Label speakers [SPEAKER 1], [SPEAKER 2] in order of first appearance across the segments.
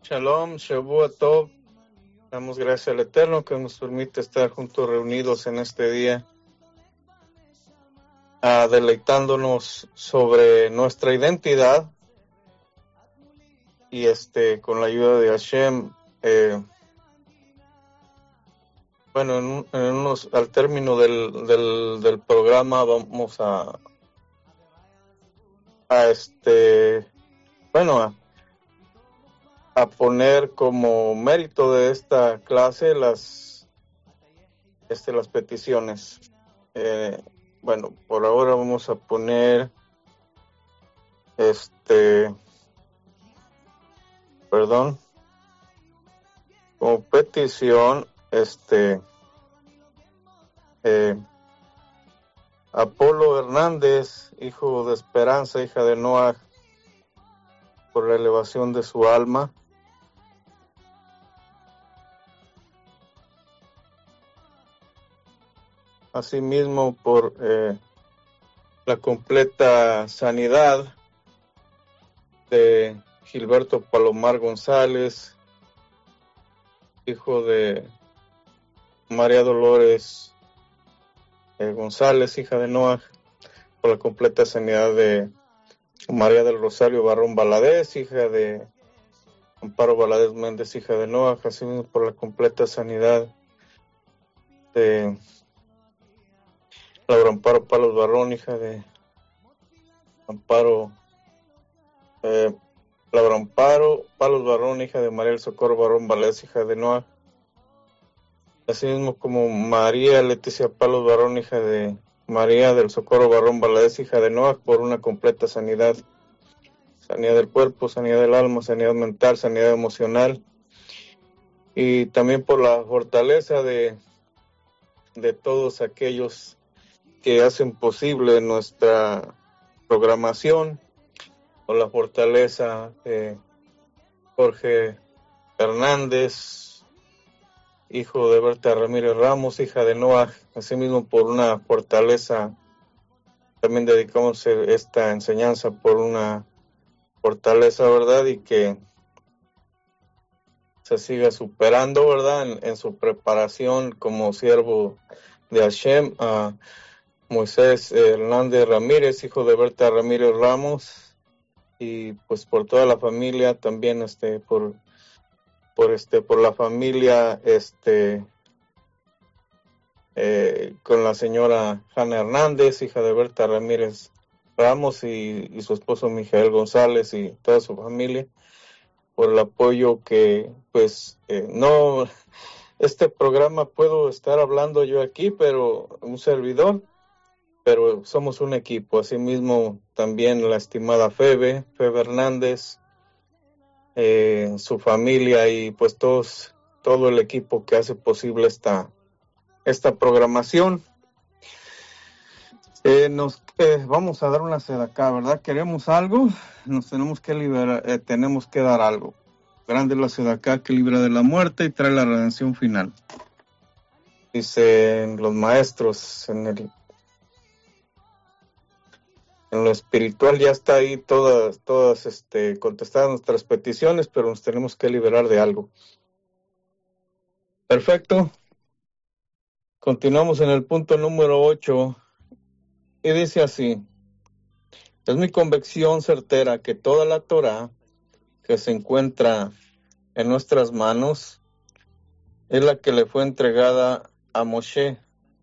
[SPEAKER 1] Shalom, Shavua Tov. Damos gracias al Eterno que nos permite estar juntos reunidos en este día, deleitándonos sobre nuestra identidad y con la ayuda de Hashem. Al término del programa vamos a poner como mérito de esta clase las peticiones. Por ahora vamos a poner como petición Apolo Hernández, hijo de Esperanza, hija de Noah, por la elevación de su alma. Asimismo, por la completa sanidad de Gilberto Palomar González, hijo de María Dolores González, hija de Noah, por la completa sanidad de María del Rosario Barrón Valadez, hija de Amparo Valadez Méndez, hija de Noah, asimismo por la completa sanidad de Laura Amparo Palos Barrón, hija de Laura Amparo Palos Barrón, hija de María del Socorro Barrón Valadez, hija de Noah, asimismo como María Leticia Palos Barrón, hija de María del Socorro Barrón Valadez, hija de Noah, por una completa sanidad del cuerpo, sanidad del alma, sanidad mental, sanidad emocional, y también por la fortaleza de todos aquellos que hacen posible nuestra programación, por la fortaleza de Jorge Hernández, hijo de Berta Ramírez Ramos, hija de Noah, asimismo por una fortaleza. También dedicamos esta enseñanza por una fortaleza, ¿verdad? Y que se siga superando, ¿verdad? En su preparación como siervo de Hashem, a Moisés Hernández Ramírez, hijo de Berta Ramírez Ramos, y pues por toda la familia, también por la familia con la señora Hanna Hernández, hija de Berta Ramírez Ramos, y su esposo Mijael González y toda su familia, por el apoyo que este programa puedo estar hablando yo aquí, pero un servidor, pero somos un equipo. Asimismo también la estimada Febe Hernández, su familia, y pues todo el equipo que hace posible esta programación. Vamos a dar una sedacá, ¿verdad? ¿Queremos algo? Nos tenemos que liberar, tenemos que dar algo. Grande es la sedacá que libra de la muerte y trae la redención final. Dicen los maestros, en lo espiritual ya está ahí todas contestadas nuestras peticiones, pero nos tenemos que liberar de algo. Perfecto. Continuamos en el punto número 8. Y dice así: es mi convicción certera que toda la Torá que se encuentra en nuestras manos es la que le fue entregada a Moshe.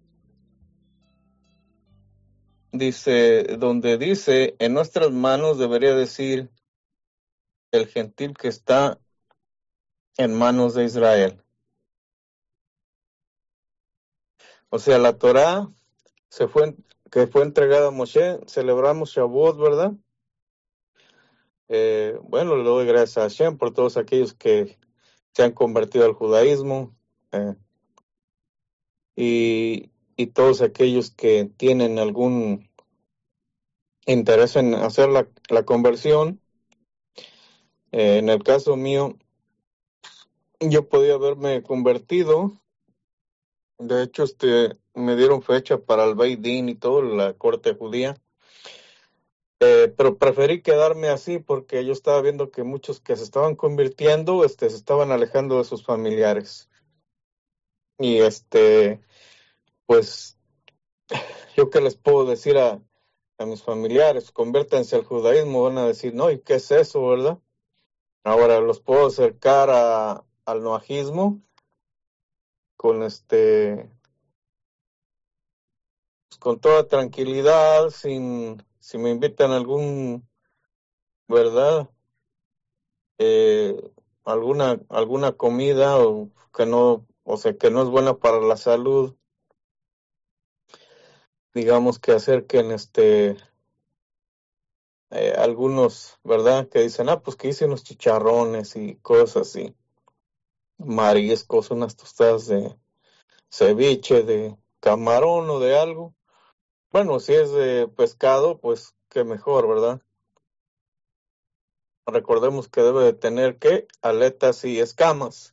[SPEAKER 1] Donde dice en nuestras manos, debería decir el gentil que está en manos de Israel. O sea, la Torá que fue entregada a Moshe. Celebramos Shavuot, ¿verdad? Le doy gracias a Hashem por todos aquellos que se han convertido al judaísmo, y todos aquellos que tienen algún interés en hacer la conversión. En el caso mío, yo podía haberme convertido. De hecho, me dieron fecha para el Beit Din y todo, la corte judía, pero preferí quedarme así porque yo estaba viendo que muchos que se estaban convirtiendo, se estaban alejando de sus familiares. Y pues, yo qué les puedo decir a mis familiares, conviértanse al judaísmo, van a decir, no, ¿y qué es eso, verdad? Ahora los puedo acercar al noajismo con pues, con toda tranquilidad, si me invitan a algún, ¿verdad? Eh, alguna comida o que no, o sea, que no es buena para la salud, digamos que acerquen algunos, ¿verdad? Que dicen, pues que hice unos chicharrones y cosas así, mariscos, unas tostadas de ceviche, de camarón o de algo. Bueno, si es de pescado, pues qué mejor, ¿verdad? Recordemos que debe de tener ¿qué? Aletas y escamas.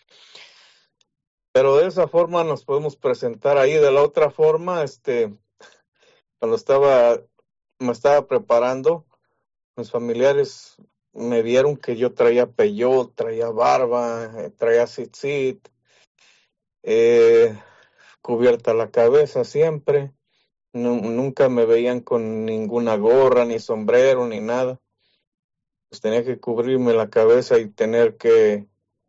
[SPEAKER 1] Pero de esa forma nos podemos presentar ahí. De la otra forma, cuando me estaba preparando, mis familiares me vieron que yo traía peyot, traía barba, traía tzitzit, eh, cubierta la cabeza siempre. Nunca me veían con ninguna gorra, ni sombrero, ni nada. Pues tenía que cubrirme la cabeza y tener que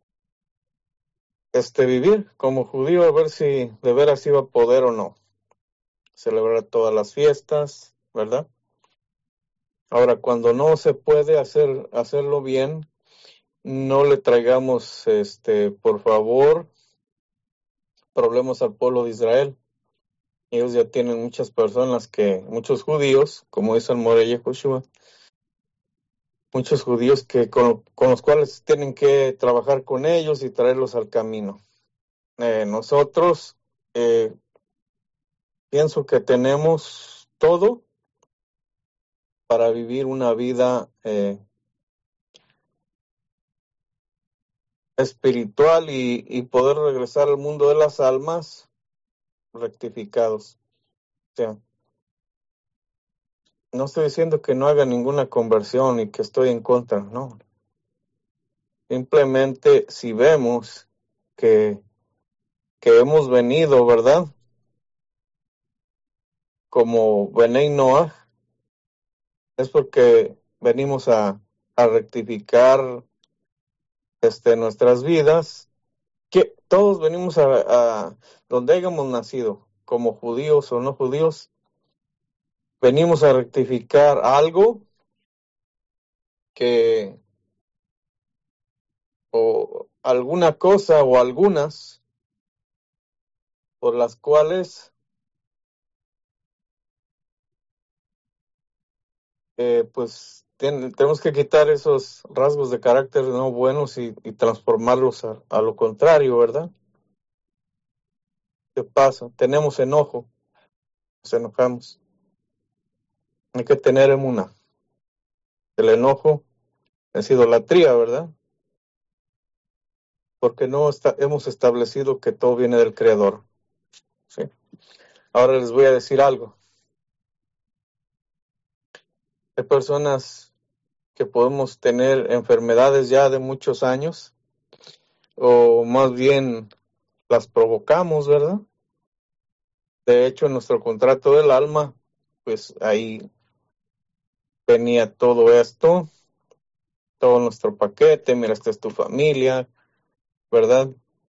[SPEAKER 1] vivir como judío, a ver si de veras iba a poder o no celebrar todas las fiestas, ¿verdad? Ahora, cuando no se puede hacerlo bien, no le traigamos, por favor, problemas al pueblo de Israel. Ellos ya tienen muchos judíos, como dice el Morella Joshua, muchos judíos con los cuales tienen que trabajar con ellos y traerlos al camino. Nosotros, pienso que tenemos todo para vivir una vida espiritual y poder regresar al mundo de las almas rectificados. O sea, no estoy diciendo que no haga ninguna conversión y que estoy en contra, no. Simplemente si vemos que hemos venido, ¿verdad? Como Benei Noah, es porque venimos a rectificar nuestras vidas, que todos venimos a donde hayamos nacido, como judíos o no judíos, venimos a rectificar algo que, o alguna cosa o algunas por las cuales pues tenemos que quitar esos rasgos de carácter no buenos y transformarlos a lo contrario, ¿verdad? ¿Qué pasa? Tenemos enojo, nos enojamos. Hay que tener emuna. El enojo es idolatría, ¿verdad? Porque no hemos establecido que todo viene del Creador. ¿Sí? Ahora les voy a decir algo. Hay personas que podemos tener enfermedades ya de muchos años, o más bien las provocamos, ¿verdad? De hecho, en nuestro contrato del alma, pues ahí venía todo esto, todo nuestro paquete. Mira, esta es tu familia, ¿verdad?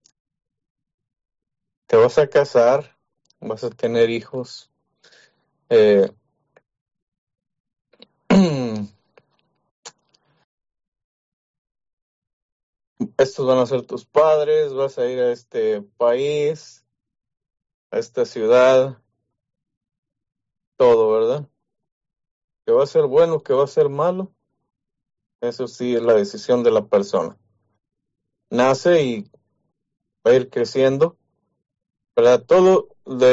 [SPEAKER 1] Te vas a casar, vas a tener hijos. Estos van a ser tus padres, vas a ir a este país, a esta ciudad, todo, ¿verdad? Que va a ser bueno, que va a ser malo, eso sí es la decisión de la persona. Nace y va a ir creciendo, ¿verdad? Todo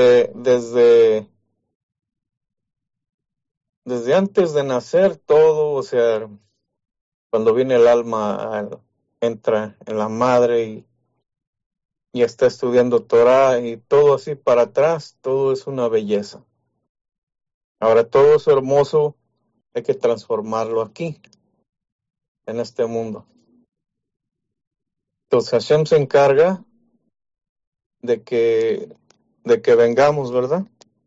[SPEAKER 1] desde antes de nacer, todo, o sea, cuando viene el alma, entra en la madre y está estudiando Torah y todo así para atrás, todo es una belleza. Ahora todo es hermoso hay que transformarlo aquí, en este mundo. Entonces Hashem se encarga de que vengamos, ¿verdad?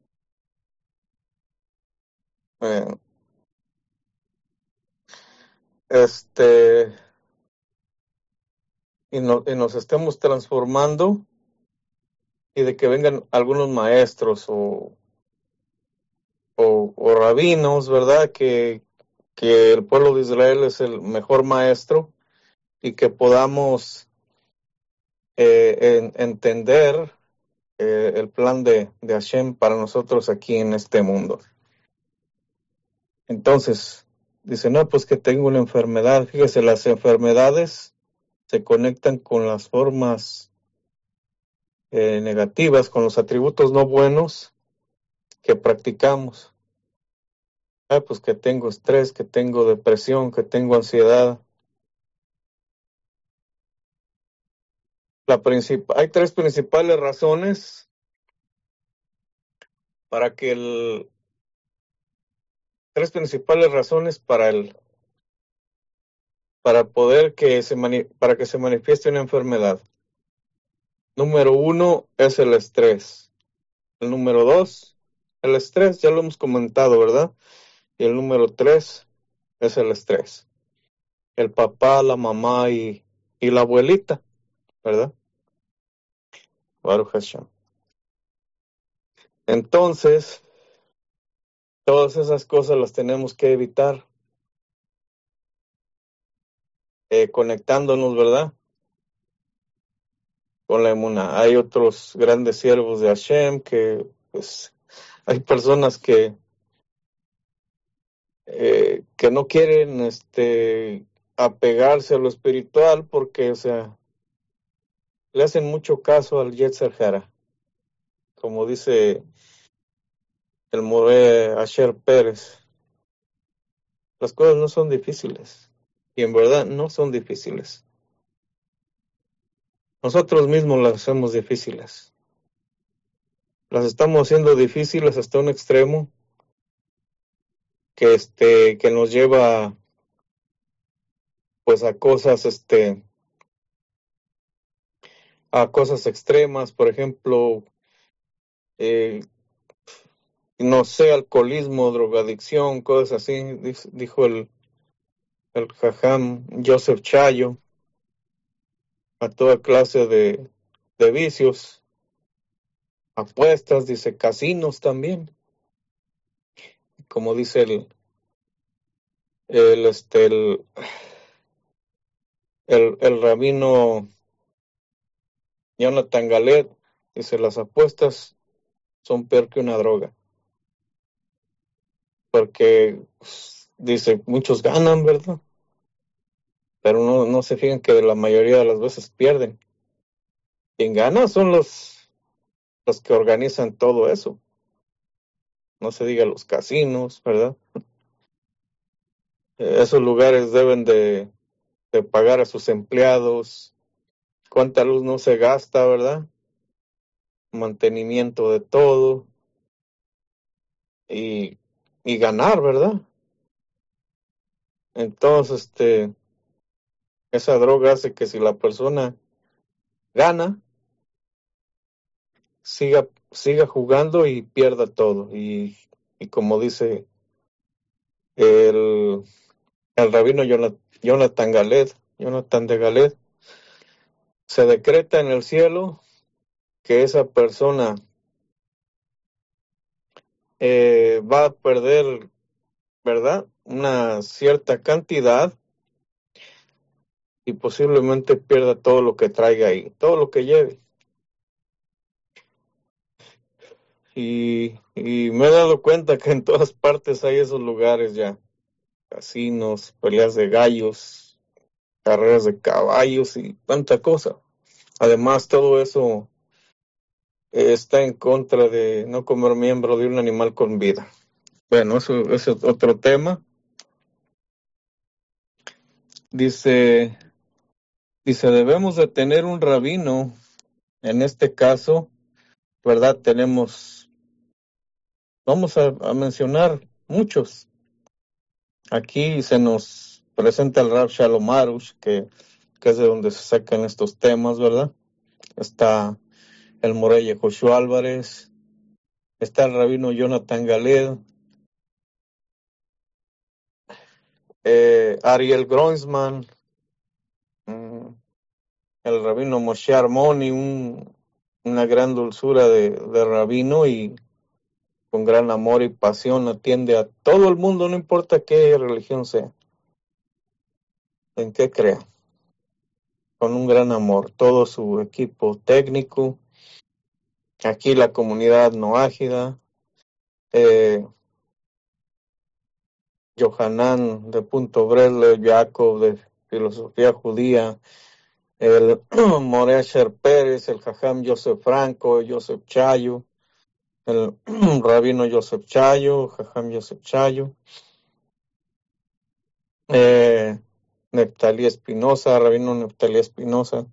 [SPEAKER 1] Eh, y nos estemos transformando, y de que vengan algunos maestros o rabinos, ¿verdad? Que el pueblo de Israel es el mejor maestro, y que podamos entender el plan de Hashem para nosotros aquí en este mundo. Entonces, dice, no, pues que tengo una enfermedad. Fíjese, las enfermedades se conectan con las formas negativas, con los atributos no buenos que practicamos. Pues que tengo estrés, que tengo depresión, que tengo ansiedad. Hay tres principales razones para que tres principales razones para para que se manifieste una enfermedad. Número 1 es el estrés. El número 2, el estrés, ya lo hemos comentado, ¿verdad? Y el número 3 es el estrés. El papá, la mamá y la abuelita, ¿verdad? Baruch Hashem. Entonces, todas esas cosas las tenemos que evitar, conectándonos, ¿verdad? Con la emuná. Hay otros grandes siervos de Hashem que, pues, hay personas que no quieren apegarse a lo espiritual porque, o sea, le hacen mucho caso al Yetzer Hara. Como dice el Moré Asher Pérez, las cosas no son difíciles. Y en verdad no son difíciles. Nosotros mismos las hacemos difíciles. Las estamos haciendo difíciles hasta un extremo que nos lleva pues a cosas extremas, por ejemplo, no sé, alcoholismo, drogadicción, cosas así, dijo el Jajam Joseph Chayo, a toda clase de vicios, apuestas, dice casinos también, como dice el rabino Jonathan Galet, dice las apuestas son peor que una droga, porque dice muchos ganan, ¿verdad? Pero no se fijan que la mayoría de las veces pierden. Quien gana son los que organizan todo eso. No se diga los casinos, ¿verdad? Esos lugares deben de pagar a sus empleados. ¿Cuánta luz no se gasta, verdad? Mantenimiento de todo. Y ganar, ¿verdad? Entonces, esa droga hace que si la persona gana, siga jugando y pierda todo. Y como dice el rabino Jonathan de Galet, se decreta en el cielo que esa persona va a perder, ¿verdad? Una cierta cantidad y posiblemente pierda todo lo que traiga ahí, todo lo que lleve. Y me he dado cuenta que en todas partes hay esos lugares ya. Casinos, peleas de gallos, carreras de caballos y tanta cosa. Además, todo eso está en contra de no comer miembro de un animal con vida. Bueno, eso es otro tema. Dice, debemos de tener un rabino. En este caso, ¿verdad? Vamos a mencionar muchos. Aquí se nos presenta el Rav Shalom Arush, que es de donde se sacan estos temas, ¿verdad? Está el Morelle Joshua Álvarez, está el rabino Jonathan Galed, Ariel Groisman, el rabino Moshe Armoni, una gran dulzura de rabino y con gran amor y pasión atiende a todo el mundo, no importa qué religión sea, en qué crea, con un gran amor, todo su equipo técnico, aquí la comunidad noágida, Johanan de Punto Bresle, Jacob de Filosofía Judía, el Morea Sher Pérez, el Jajam Joseph Franco, Joseph Chayo, el Rabino Joseph Chayo, Jajam Joseph Chayo, Neftalí Espinosa, Rabino Neftalí Espinosa,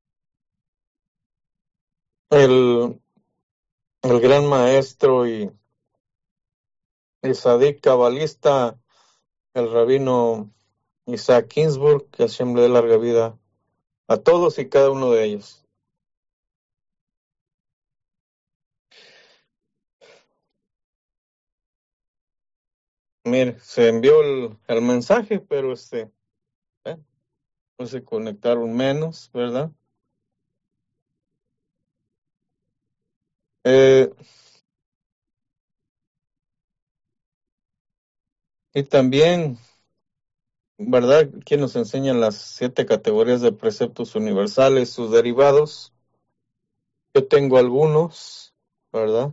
[SPEAKER 1] el gran maestro y sadik cabalista, el Rabino Isaac Ginsburg, que Hashem le dé larga vida a todos y cada uno de ellos. Mire, se envió el mensaje, pero no se conectaron menos, ¿verdad? Y también, ¿verdad? Quien nos enseña las 7 categorías de preceptos universales, sus derivados. Yo tengo algunos, ¿verdad?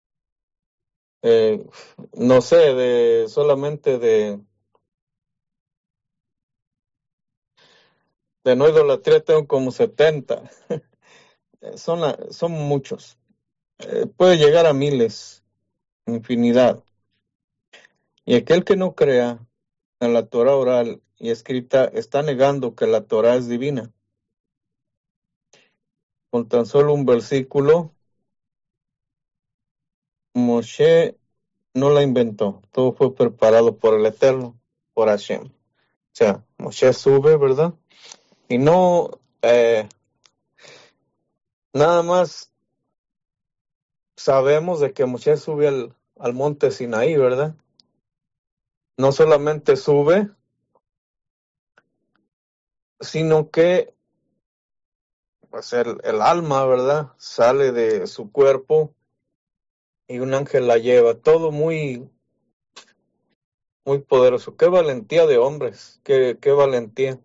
[SPEAKER 1] No sé, solamente de no idolatría tengo como 70. Son muchos. Puede llegar a miles, infinidad. Y aquel que no crea en la Torah oral y escrita está negando que la Torah es divina. Con tan solo un versículo, Moshe no la inventó. Todo fue preparado por el Eterno, por Hashem. O sea, Moshe sube, ¿verdad? Y no, nada más sabemos de que Moshe sube al monte Sinaí, ¿verdad? No solamente sube, sino que pues el alma, ¿verdad? Sale de su cuerpo y un ángel la lleva. Todo muy, muy poderoso. Qué valentía de hombres, qué valentía.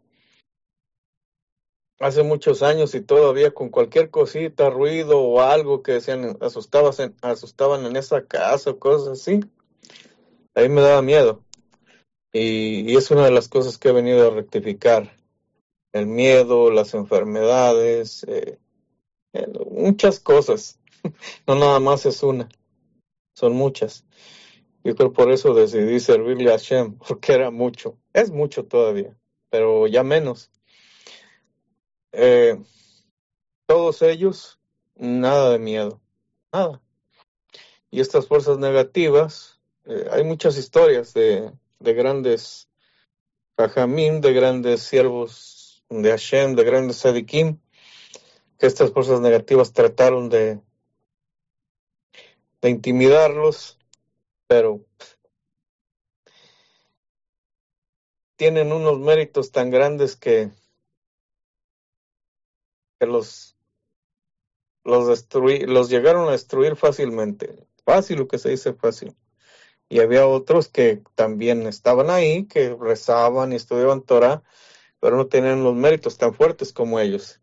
[SPEAKER 1] Hace muchos años y todavía con cualquier cosita, ruido o algo que decían asustaban en esa casa o cosas así, ahí me daba miedo. Y es una de las cosas que he venido a rectificar. El miedo, las enfermedades, muchas cosas. No nada más es una, son muchas. Yo creo por eso decidí servirle a Hashem, porque era mucho. Es mucho todavía, pero ya menos. Todos ellos, nada de miedo, nada. Y estas fuerzas negativas, hay muchas historias de grandes Jajamim, de grandes siervos de Hashem, de grandes Sadikim, que estas fuerzas negativas trataron de intimidarlos, pero tienen unos méritos tan grandes que los llegaron a destruir fácilmente. Fácil, lo que se dice fácil. Y había otros que también estaban ahí, que rezaban y estudiaban Torah, pero no tenían los méritos tan fuertes como ellos.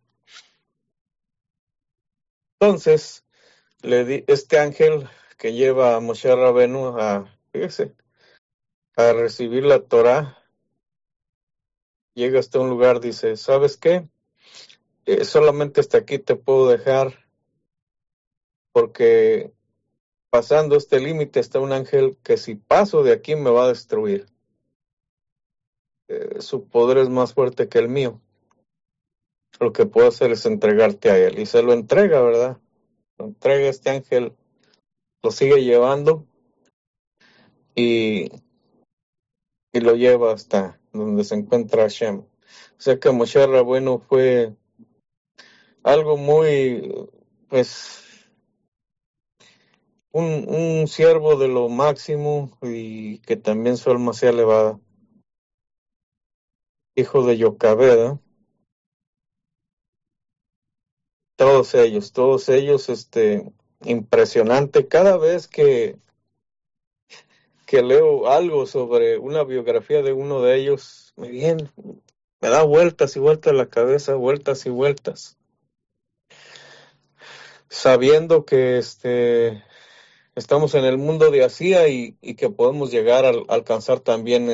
[SPEAKER 1] Entonces, este ángel que lleva a Moshe Rabenu fíjese, a recibir la Torah, llega hasta un lugar, dice, ¿sabes qué? Solamente hasta aquí te puedo dejar, porque pasando este límite está un ángel que si paso de aquí me va a destruir. Su poder es más fuerte que el mío. Lo que puedo hacer es entregarte a él. Y se lo entrega, ¿verdad? Lo entrega este ángel, lo sigue llevando y y lo lleva hasta donde se encuentra Hashem. O sea que Moshe Rabbeinu fue algo muy, pues, un siervo de lo máximo y que también su alma sea elevada. Hijo de Yocabed, ¿eh? Todos ellos, impresionante. Cada vez que leo algo sobre una biografía de uno de ellos, me da vueltas y vueltas la cabeza, vueltas y vueltas. Sabiendo que estamos en el mundo de Asia y que podemos llegar a alcanzar también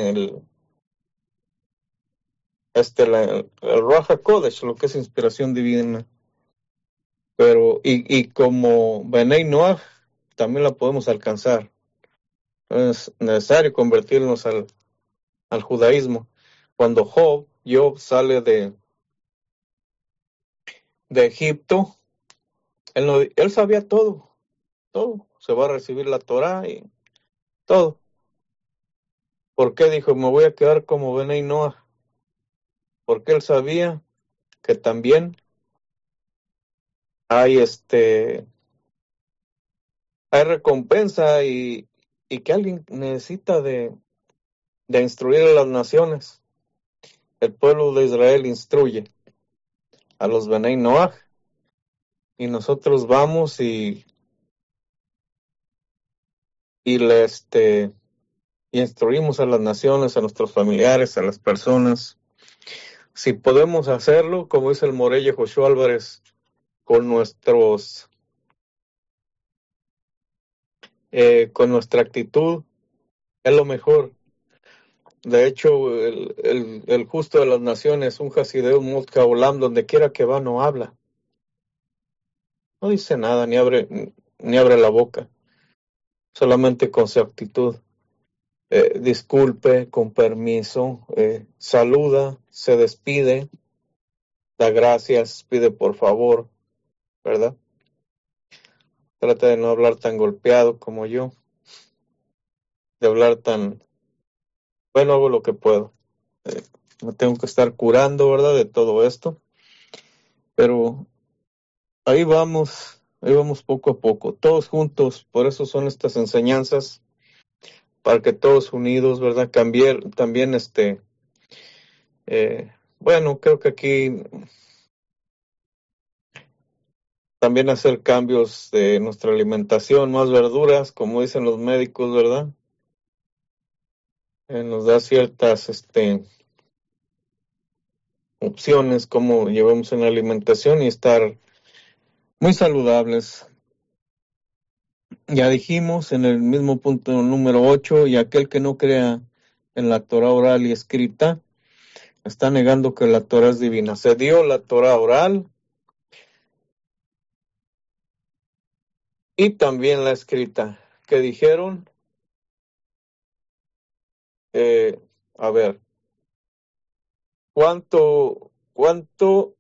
[SPEAKER 1] el Ruach HaKodesh, lo que es inspiración divina. Pero, y como Benei Noah, también la podemos alcanzar. Es necesario convertirnos al judaísmo. Cuando Job sale de Egipto, él sabía todo. Se va a recibir la Torá y todo. ¿Por qué dijo, me voy a quedar como Benei Noah? Porque él sabía que también hay hay recompensa y que alguien necesita de instruir a las naciones. El pueblo de Israel instruye a los Benei Noah y nosotros vamos y instruimos a las naciones, a nuestros familiares, a las personas. Si podemos hacerlo, como dice el Morelle Joshua Álvarez, con con nuestra actitud, es lo mejor. De hecho, el justo de las naciones, un Hasideu Motka Olam, donde quiera que va, no habla. No dice nada, ni abre la boca. Solamente con su actitud. Disculpe, con permiso, saluda, se despide, da gracias, pide por favor, ¿verdad? Trata de no hablar tan golpeado como yo, de hablar bueno, hago lo que puedo. Me tengo que estar curando, ¿verdad? De todo esto, pero ahí vamos poco a poco, todos juntos, por eso son estas enseñanzas, para que todos unidos, ¿verdad? Cambiar, también bueno, creo que aquí también hacer cambios de nuestra alimentación, más verduras, como dicen los médicos, ¿verdad? Nos da ciertas opciones como llevamos en la alimentación y estar muy saludables. Ya dijimos en el mismo punto número 8, y aquel que no crea en la Torah oral y escrita, está negando que la Torah es divina. Se dio la Torah oral y también la escrita, que dijeron, a ver, ¿cuánto,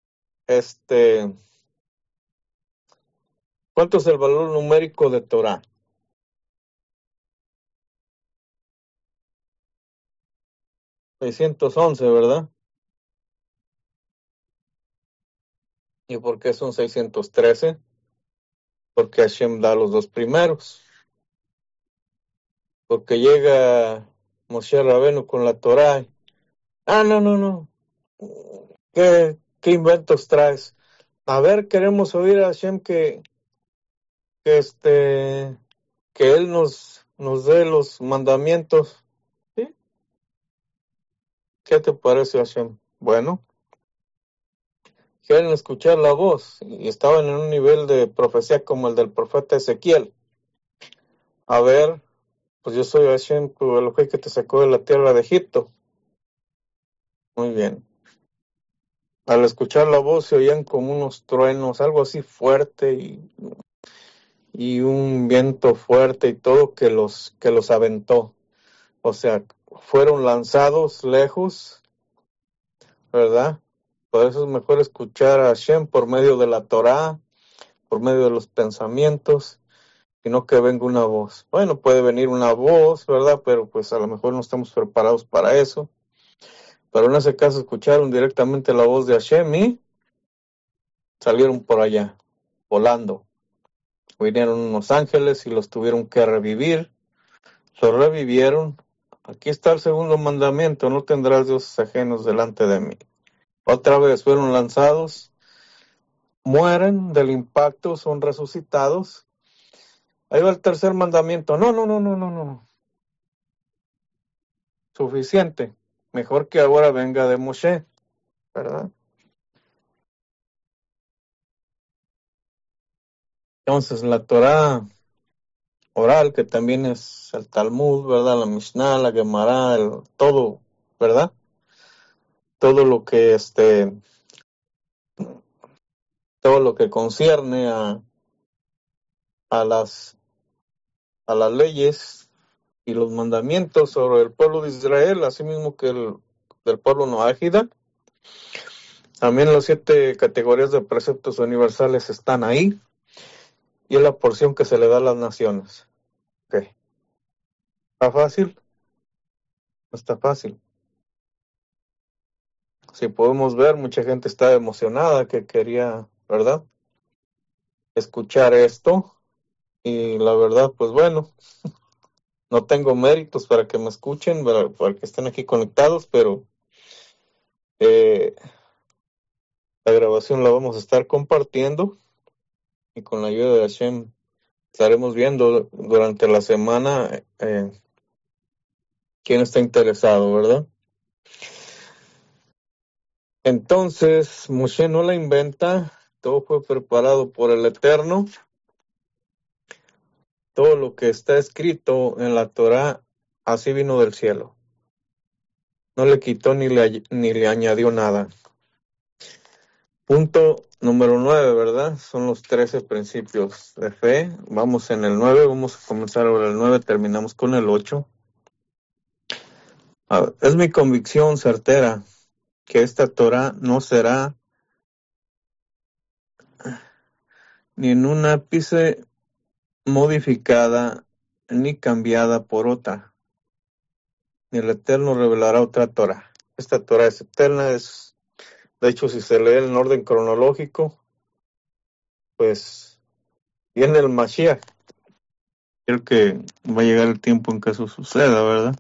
[SPEAKER 1] cuánto es el valor numérico de Torah? 611, ¿verdad? ¿Y por qué son 613? Porque Hashem da los dos primeros. Porque llega Moshe Rabenu con la Torah. No. ¿Qué inventos traes? A ver, queremos oír a Hashem que, este, que Él nos dé los mandamientos. ¿Sí? ¿Qué te parece, Hashem? Bueno, quieren escuchar la voz y estaban en un nivel de profecía como el del profeta Ezequiel. A ver, pues yo soy Hashem, tu Elohim, que te sacó de la tierra de Egipto. Muy bien. Al escuchar la voz se oían como unos truenos, algo así fuerte y un viento fuerte y todo que los aventó. O sea, fueron lanzados lejos, ¿verdad? Por eso es mejor escuchar a Hashem por medio de la Torá, por medio de los pensamientos, sino que venga una voz. Bueno, puede venir una voz, ¿verdad? Pero pues a lo mejor no estamos preparados para eso. Pero en ese caso escucharon directamente la voz de Hashem y salieron por allá, volando. Vinieron unos ángeles y los tuvieron que revivir. Los revivieron. Aquí está el segundo mandamiento: no tendrás dioses ajenos delante de mí. Otra vez fueron lanzados, mueren del impacto, son resucitados. Ahí va el tercer mandamiento: no. Suficiente. Mejor que ahora venga de Moshe, ¿verdad? Entonces la Torah oral, que también es el Talmud, ¿verdad? La Mishnah, la Gemara, todo, ¿verdad? Todo lo que todo lo que concierne a las leyes y los mandamientos sobre el pueblo de Israel, así mismo que del pueblo noágida. También las 7 categorías de preceptos universales están ahí, y es la porción que se le da a las naciones. Ok. ¿Está fácil? No está fácil. Si podemos ver, mucha gente está emocionada que quería, ¿verdad?, escuchar esto. Y la verdad, pues bueno, no tengo méritos para que me escuchen, para que estén aquí conectados, pero la grabación la vamos a estar compartiendo, y con la ayuda de Hashem estaremos viendo durante la semana quién está interesado, ¿verdad? Entonces, Moshe no la inventa, todo fue preparado por el Eterno. Todo lo que está escrito en la Torah, así vino del cielo. No le quitó ni le añadió nada. Punto número 9, ¿verdad? Son los 13 principios de fe. Vamos en el 9, vamos a comenzar ahora el 9, terminamos con el 8. Es mi convicción certera que esta Torah no será ni en un ápice modificada ni cambiada por otra. Ni el Eterno revelará otra Torah. Esta Torah es eterna, de hecho, si se lee en orden cronológico, pues viene el Mashiach. Creo que va a llegar el tiempo en que eso suceda, ¿verdad?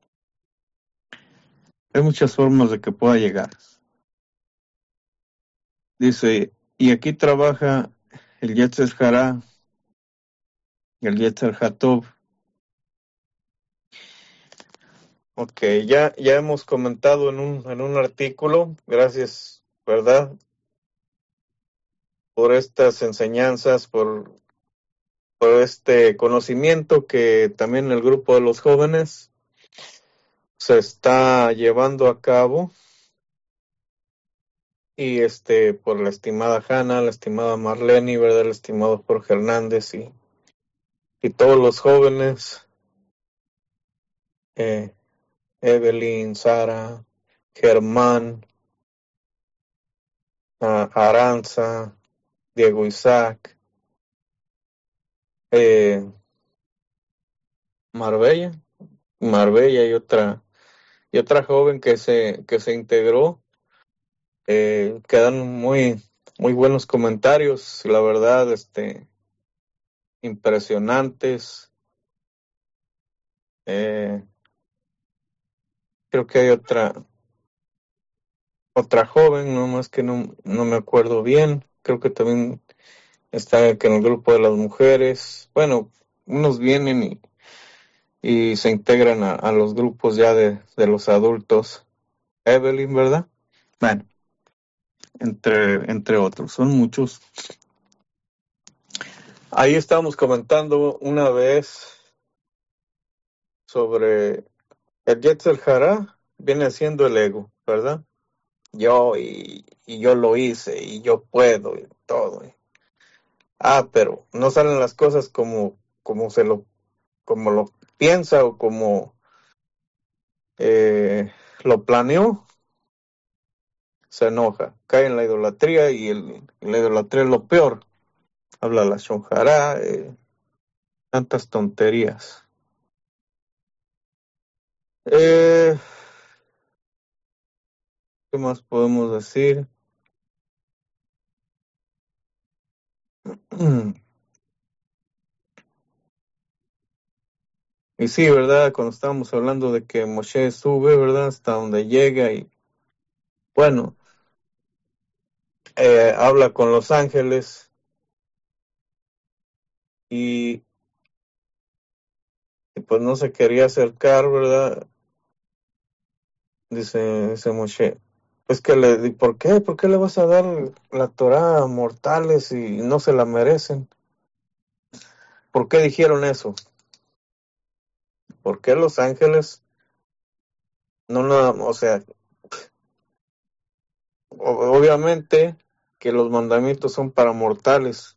[SPEAKER 1] Hay muchas formas de que pueda llegar. Dice, y aquí trabaja el Yetzer Hará y el Yetzer Hatov. Ok, ya hemos comentado en un artículo, gracias, ¿verdad?, por estas enseñanzas, por este conocimiento que también el grupo de los jóvenes se está llevando a cabo. Y por la estimada Hanna, la estimada Marlene, ¿verdad?, el estimado Jorge Hernández y todos los jóvenes, Evelyn, Sara, Germán, Aranza, Diego Isaac, Marbella y otra joven que se integró. Quedan muy buenos comentarios, la verdad, impresionantes. Creo que hay otra joven, nomás que no me acuerdo bien. Creo que también está que en el grupo de las mujeres. Bueno, unos vienen y se integran a los grupos ya de los adultos. Evelyn, ¿verdad? Bueno, entre otros, son muchos. Ahí estábamos comentando una vez sobre el Yetzer Hará, viene siendo el ego, ¿verdad? Yo y yo lo hice y yo puedo y todo. Pero no salen las cosas como lo piensa o como lo planeó. Se enoja, cae en la idolatría, y la idolatría es lo peor. Habla la shonjara, tantas tonterías. ¿Qué más podemos decir? Y sí, ¿verdad? Cuando estábamos hablando de que Moshe sube, ¿verdad? Hasta donde llega y, bueno, habla con los ángeles y, pues no se quería acercar, ¿verdad? Dice Moshe, es que ¿por qué? ¿Por qué le vas a dar la Torá a mortales y no se la merecen? ¿Por qué dijeron eso? ¿Por qué los ángeles no nada, o sea, obviamente que los mandamientos son para mortales,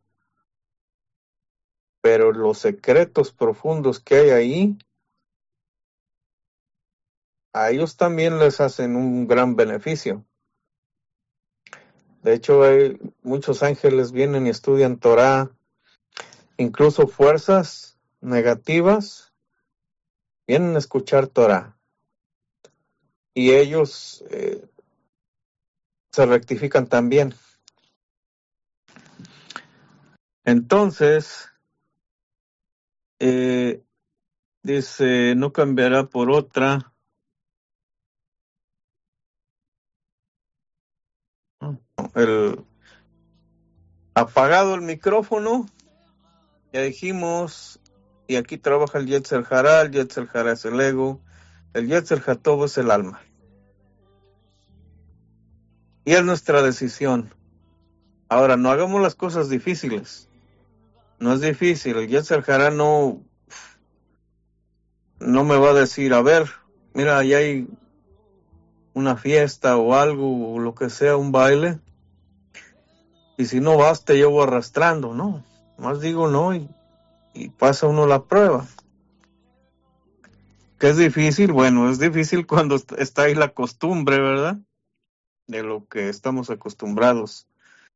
[SPEAKER 1] pero los secretos profundos que hay ahí, a ellos también les hacen un gran beneficio. De hecho, hay muchos ángeles vienen y estudian Torá, incluso fuerzas negativas vienen a escuchar Torá y ellos se rectifican también. Entonces, dice, no cambiará por otra. Apagado el micrófono, ya dijimos, y aquí trabaja el Yetzer Hará. El Yetzer Hará es el ego, el Yetzer Hatov es el alma. Y es nuestra decisión. Ahora, no hagamos las cosas difíciles. No es difícil. El Yetzer Hará no me va a decir, a ver, mira, ahí hay una fiesta o algo, o lo que sea, un baile, y si no vas te llevo arrastrando, ¿no? Más digo no, y pasa uno la prueba. ¿Qué es difícil? Bueno, es difícil cuando está ahí la costumbre, ¿verdad? De lo que estamos acostumbrados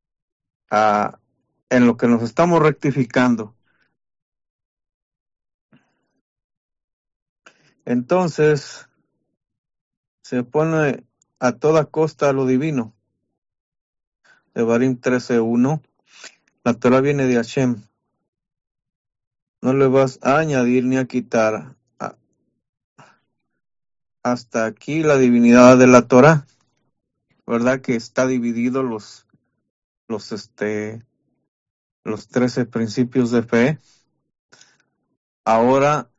[SPEAKER 1] en lo que nos estamos rectificando. Entonces, se pone a toda costa lo divino. Devarim 13:1. La Torah viene de Hashem. No le vas a añadir ni a quitar. Hasta aquí la divinidad de la Torah, ¿verdad? Que está dividido los 13 principios de fe. Ahora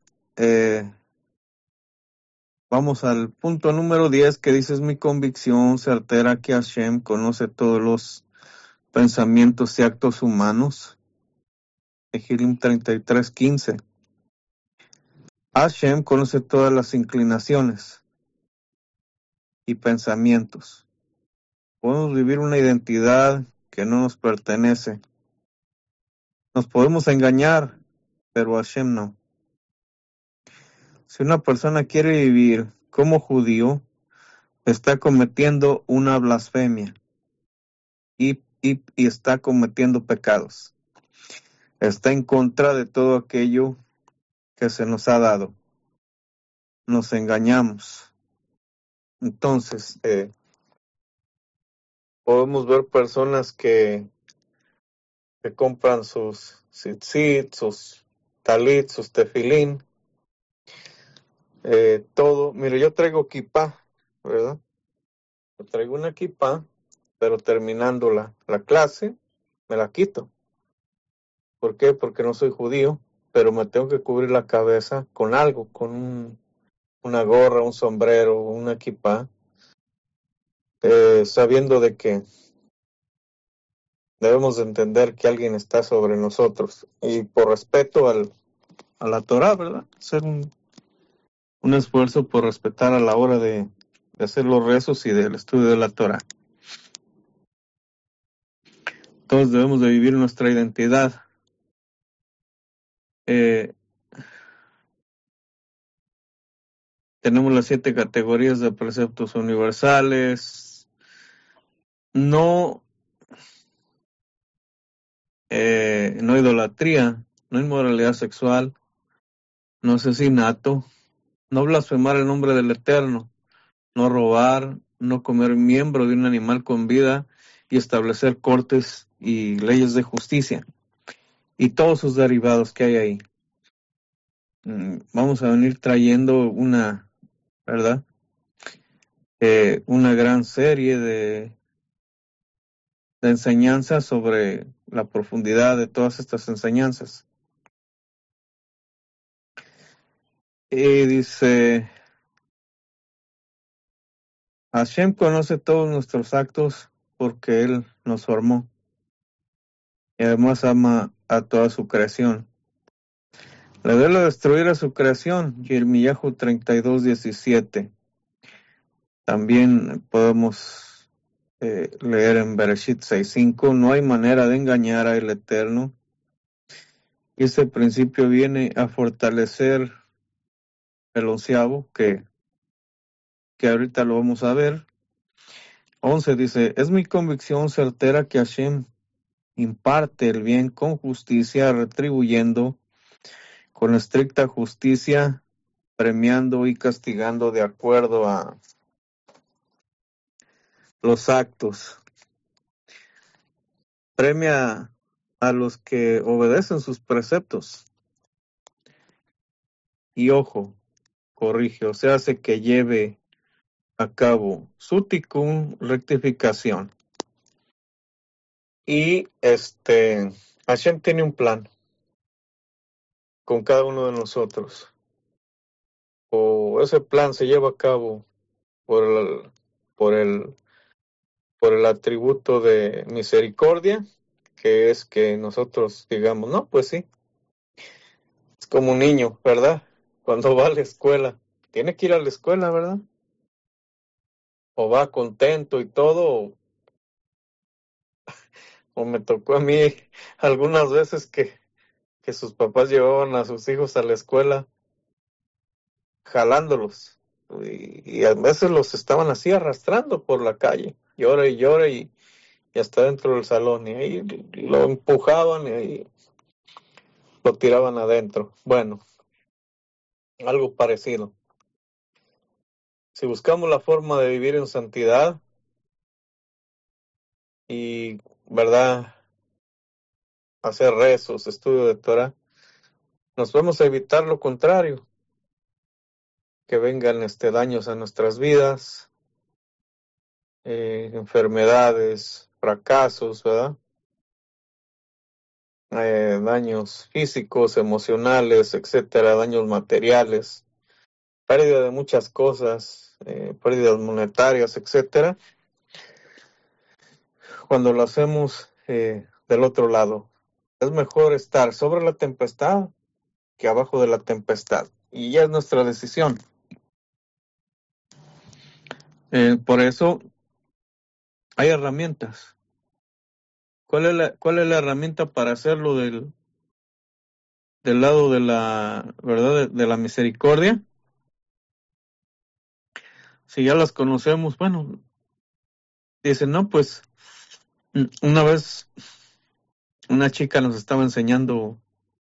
[SPEAKER 1] vamos al punto número 10 que dice: es mi convicción certera que Hashem conoce todos los pensamientos y actos humanos. Tehilim 33:15. Hashem conoce todas las inclinaciones y pensamientos. Podemos vivir una identidad que no nos pertenece. Nos podemos engañar, pero Hashem no. Si una persona quiere vivir como judío, está cometiendo una blasfemia y está cometiendo pecados. Está en contra de todo aquello que se nos ha dado. Nos engañamos. Entonces, podemos ver personas que compran sus tzitzit, sus talit, sus tefilín, todo. Mire, yo traigo kipá, ¿verdad? Yo traigo una kipá, pero terminando la clase, me la quito. ¿Por qué? Porque no soy judío, pero me tengo que cubrir la cabeza con algo, con una gorra, un sombrero, una kipá, sabiendo de que debemos de entender que alguien está sobre nosotros y por respeto a la Torah, ¿verdad? Hacer un esfuerzo por respetar a la hora de hacer los rezos y del estudio de la Torah. Todos debemos de vivir nuestra identidad. Tenemos las 7 categorías de preceptos universales. No idolatría. no inmoralidad sexual, no asesinato, no blasfemar el nombre del Eterno, no robar, no comer miembro de un animal con vida y establecer cortes y leyes de justicia y todos sus derivados que hay ahí. Vamos a venir trayendo ¿verdad? Una gran serie de enseñanzas sobre la profundidad de todas estas enseñanzas. Y dice, Hashem conoce todos nuestros actos porque Él nos formó y además ama a toda su creación. Le duele destruir a su creación, Yirmiyahu 32:17. También podemos leer en Bereshit 6:5, no hay manera de engañar al Eterno. Y ese principio viene a fortalecer el 11avo, que ahorita lo vamos a ver. 11 dice, es mi convicción certera que Hashem imparte el bien con justicia, retribuyendo con estricta justicia, premiando y castigando de acuerdo a los actos. Premia a los que obedecen sus preceptos. Y ojo, corrige, o sea, hace que lleve a cabo su tikkun, rectificación. Y Hashem tiene un plan con cada uno de nosotros. O ese plan se lleva a cabo por el atributo de misericordia, que es que nosotros digamos, no, pues sí, es como un niño, ¿verdad? Cuando va a la escuela, tiene que ir a la escuela, ¿verdad? O va contento y todo, o me tocó a mí algunas veces que sus papás llevaban a sus hijos a la escuela jalándolos, y a veces los estaban así arrastrando por la calle, llora y hasta dentro del salón, y ahí lo empujaban y ahí lo tiraban adentro. Bueno, algo parecido. Si buscamos la forma de vivir en santidad y, ¿verdad?, hacer rezos, estudio de Torah, nos vamos a evitar lo contrario, que vengan daños a nuestras vidas, enfermedades, fracasos, ¿verdad? Daños físicos, emocionales, etcétera, daños materiales, pérdida de muchas cosas, pérdidas monetarias, etcétera, cuando lo hacemos del otro lado. Es mejor estar sobre la tempestad que abajo de la tempestad, y ya es nuestra decisión. Por eso hay herramientas. ¿Cuál es la herramienta para hacerlo del lado de la verdad, de la misericordia? Si ya las conocemos, bueno, dicen, no, pues una vez una chica nos estaba enseñando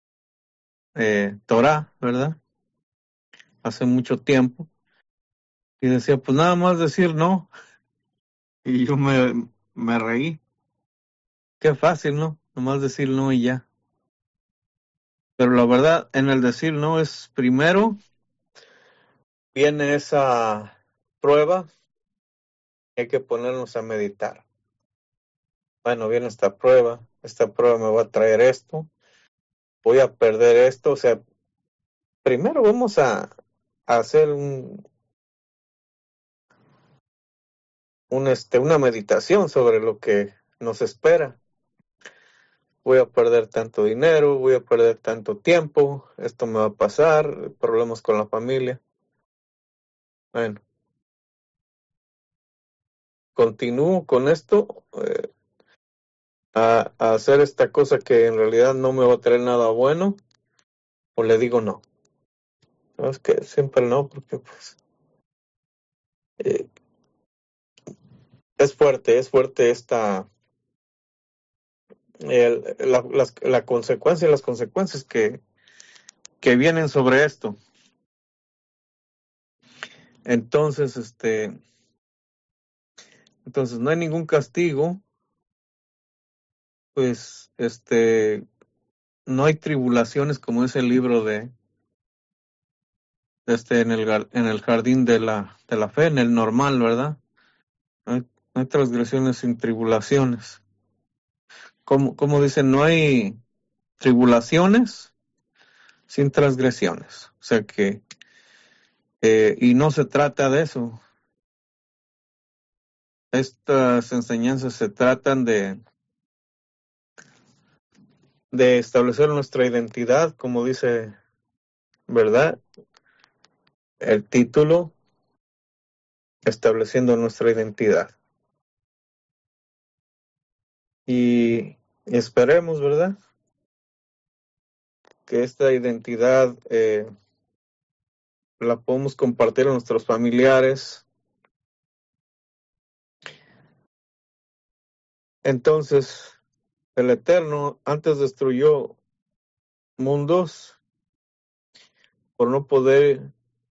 [SPEAKER 1] Torah, ¿verdad? Hace mucho tiempo. Y decía, pues nada más decir no. Y yo me reí. Qué fácil, ¿no? Nomás decir no y ya. Pero la verdad, en el decir no es primero, viene esa prueba, hay que ponernos a meditar. Bueno, viene esta prueba me va a traer esto, voy a perder esto, o sea, primero vamos a hacer una meditación sobre lo que nos espera. Voy a perder tanto dinero, voy a perder tanto tiempo, esto me va a pasar, problemas con la familia. Bueno, continúo con esto, a hacer esta cosa que en realidad no me va a traer nada bueno, o le digo no. No, es que siempre no, porque pues es fuerte la consecuencia y las consecuencias que vienen sobre esto. Entonces, entonces no hay ningún castigo, pues, no hay tribulaciones como es el libro en el jardín de la fe, en el normal, ¿verdad? No hay transgresiones sin tribulaciones. Como dicen, no hay tribulaciones sin transgresiones. O sea que, y no se trata de eso. Estas enseñanzas se tratan de establecer nuestra identidad, como dice, ¿verdad? El título, estableciendo nuestra identidad. Y esperemos, ¿verdad? Que esta identidad la podemos compartir a nuestros familiares. Entonces, el Eterno antes destruyó mundos por no poder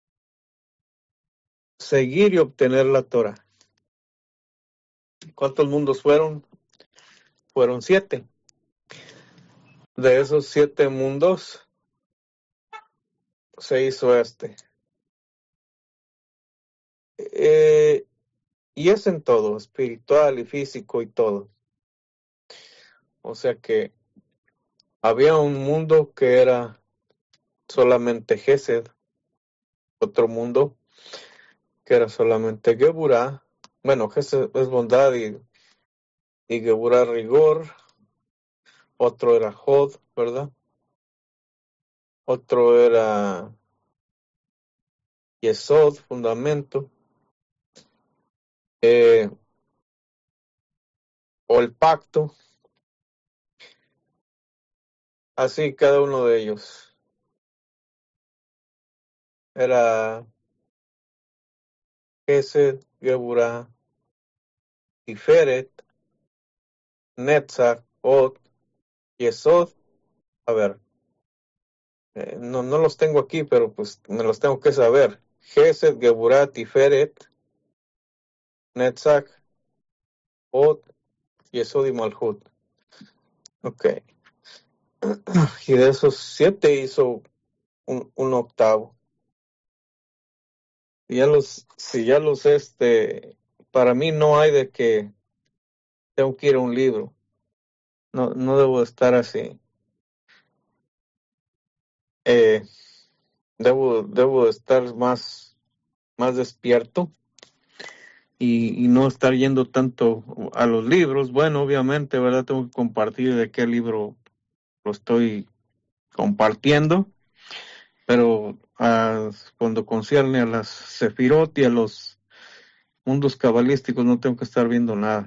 [SPEAKER 1] seguir y obtener la Torah. ¿Cuántos mundos fueron? Fueron 7. De esos 7 mundos se hizo y es en todo, espiritual y físico y todo. O sea que había un mundo que era solamente Gesed, otro mundo que era solamente Geburah. Bueno, Gesed es bondad y Geburah rigor. Otro era Hod, ¿verdad? Otro era Yesod, fundamento. O el pacto. Así cada uno de ellos. Era Gesed, Geburah, Tiferet, Netzach, Hod, Yesod. A ver, no los tengo aquí, pero pues me los tengo que saber. Gesed, Geburah, Tiferet, Netzach, Hod, Yesod y Malhut. Ok. Y de esos 7 hizo un octavo. Si ya los para mí no hay de que tengo que ir a un libro. No debo estar así. Debo estar más despierto y no estar yendo tanto a los libros. Bueno, obviamente, ¿verdad? Tengo que compartir de qué libro lo estoy compartiendo, pero cuando concierne a las Sefirot y a los mundos cabalísticos no tengo que estar viendo nada.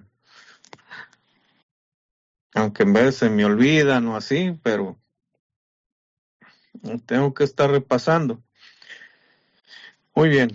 [SPEAKER 1] Aunque en vez se me olvidan o así, pero tengo que estar repasando. Muy bien.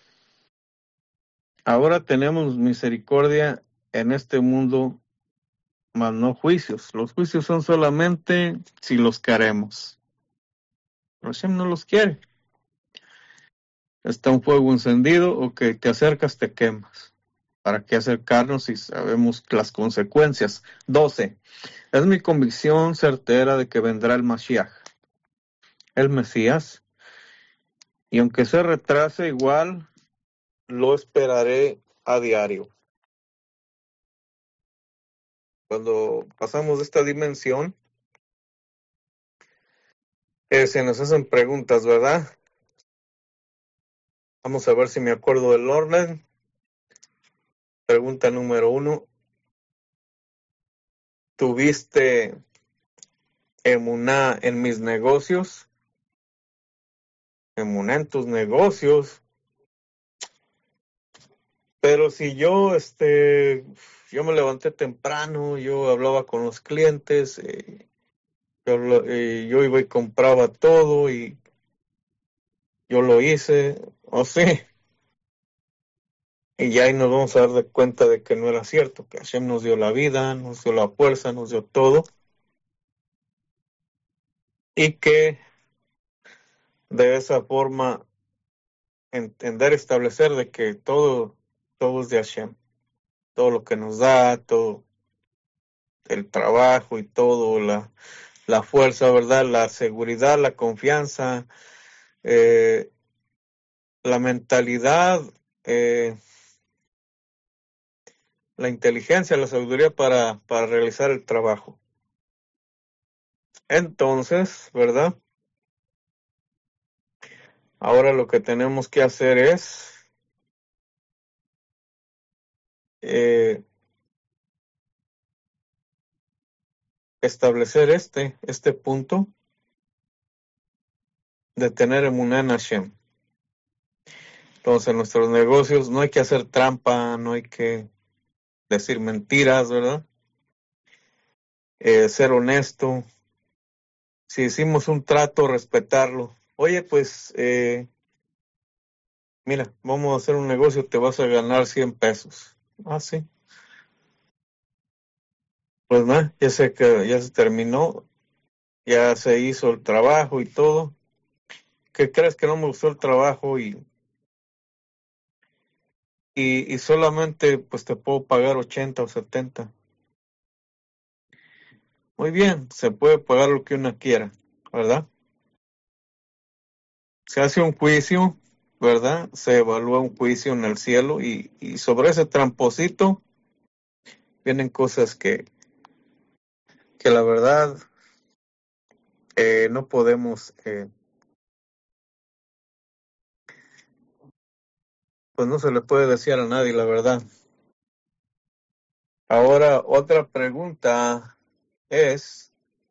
[SPEAKER 1] Ahora tenemos misericordia en este mundo, mas no juicios. Los juicios son solamente si los queremos. Pero Hashem no los quiere. Está un fuego encendido o que te acercas, te quemas. ¿Para qué acercarnos si sabemos las consecuencias? 12. Es mi convicción certera de que vendrá el Mashiach, el Mesías, y aunque se retrase igual, lo esperaré a diario. Cuando pasamos de esta dimensión, se nos hacen preguntas, ¿verdad? Vamos a ver si me acuerdo del orden. Pregunta número 1. ¿Tuviste emuná en mis negocios? Emuná en tus negocios. Pero si yo me levanté temprano, yo hablaba con los clientes, yo iba y compraba todo y yo lo hice, o sí. Y ya ahí nos vamos a dar cuenta de que no era cierto, que Hashem nos dio la vida, nos dio la fuerza, nos dio todo. y que de esa forma entender, establecer de que todo es de Hashem, todo lo que nos da, todo el trabajo y todo, la fuerza, ¿verdad? La seguridad, la confianza, eh, la mentalidad, eh, la inteligencia, la sabiduría para realizar el trabajo. Entonces, ¿verdad? Ahora lo que tenemos que hacer es establecer este punto de tener emuná en Hashem. Entonces, en nuestros negocios no hay que hacer trampa, no hay que decir mentiras, ¿verdad? Ser honesto. Si hicimos un trato, respetarlo. Oye, pues, mira, vamos a hacer un negocio, te vas a ganar 100 pesos. Ah, sí. Pues nada, ya sé que ya se terminó, ya se hizo el trabajo y todo. ¿Qué crees que no me gustó el trabajo y solamente pues te puedo pagar 80 o 70? Muy bien, se puede pagar lo que uno quiera, ¿verdad? Se hace un juicio, ¿verdad? Se evalúa un juicio en el cielo y sobre ese tramposito vienen cosas que la verdad no podemos, pues no se le puede decir a nadie la verdad. Ahora, otra pregunta es